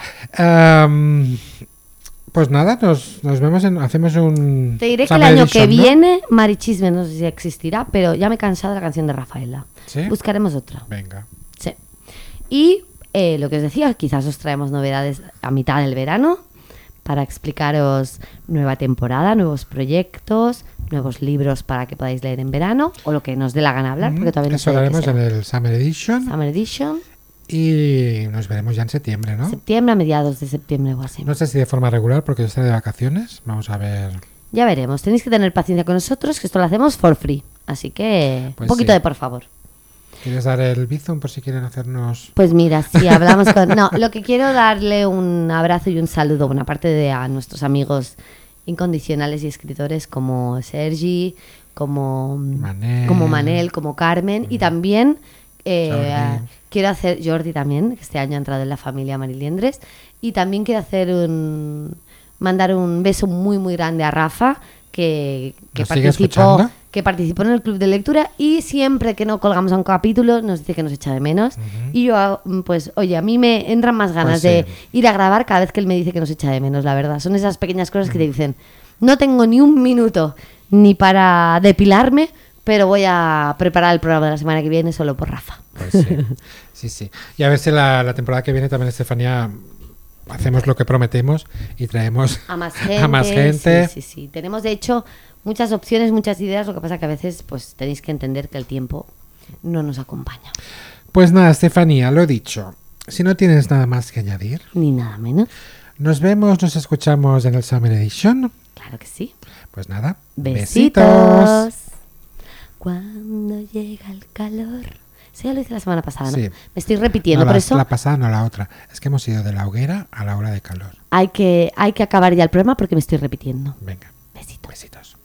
mejor.
Pues nada, nos vemos hacemos un...
Te diré que el
Summer
año que
Edition, ¿no?
viene Marichisme no sé si existirá, pero ya me he cansado de la canción de Rafaela.
¿Sí?
Buscaremos otra.
Venga.
Sí. Y lo que os decía, quizás os traemos novedades a mitad del verano para explicaros nueva temporada, nuevos proyectos, nuevos libros para que podáis leer en verano o lo que nos dé la gana hablar, porque todavía no
Eso
sé
lo
de qué
haremos
será.
en el Summer Edition
Summer Edition,
y nos veremos ya en septiembre, ¿no?
septiembre, a mediados de septiembre o así.
No sé si de forma regular porque yo estaré de vacaciones. Vamos a ver.
Ya veremos, tenéis que tener paciencia con nosotros, que esto lo hacemos for free. Así que
Pues
un poquito
sí.
de por favor.
¿Quieres dar el bizum por si quieren hacernos...?
Pues mira, si hablamos con... No, lo que quiero darle un abrazo y un saludo, bueno, aparte de a nuestros amigos incondicionales y escritores como Sergi, como Manel, como Carmen, y también
Jordi.
quiero hacer... Jordi también, que este año ha entrado en la familia Mariliendres, y también quiero hacer mandar un beso muy, muy grande a Rafa, que
¿Nos sigue escuchando?
participó en el club de lectura y siempre que no colgamos a un capítulo nos dice que nos echa de menos. Y yo, pues, oye, a mí me entran más ganas
Pues sí.
de ir a grabar cada vez que él me dice que nos echa de menos, la verdad. Son esas pequeñas cosas que te dicen, no tengo ni un minuto ni para depilarme, pero voy a preparar el programa de la semana que viene solo por Rafa.
Pues sí. Sí. Y a ver si la temporada que viene también, Estefanía, hacemos lo que prometemos y traemos
A más gente.
a más gente.
Sí. Tenemos, de hecho, muchas opciones, muchas ideas. Lo que pasa que a veces pues tenéis que entender que el tiempo no nos acompaña.
Pues nada, Estefanía, lo dicho. Si no tienes nada más que añadir,
Ni nada menos.
nos escuchamos en el Summer Edition.
Claro que sí.
Pues nada,
Besitos. Cuando llega el calor. Eso ya lo hice la semana pasada, ¿no?
Sí.
Me estoy repitiendo,
No,
por eso
la pasada, no la otra. Es que hemos ido de la hoguera a la hora de calor.
hay que acabar ya el programa porque me estoy repitiendo.
Venga,
Besitos.
besitos.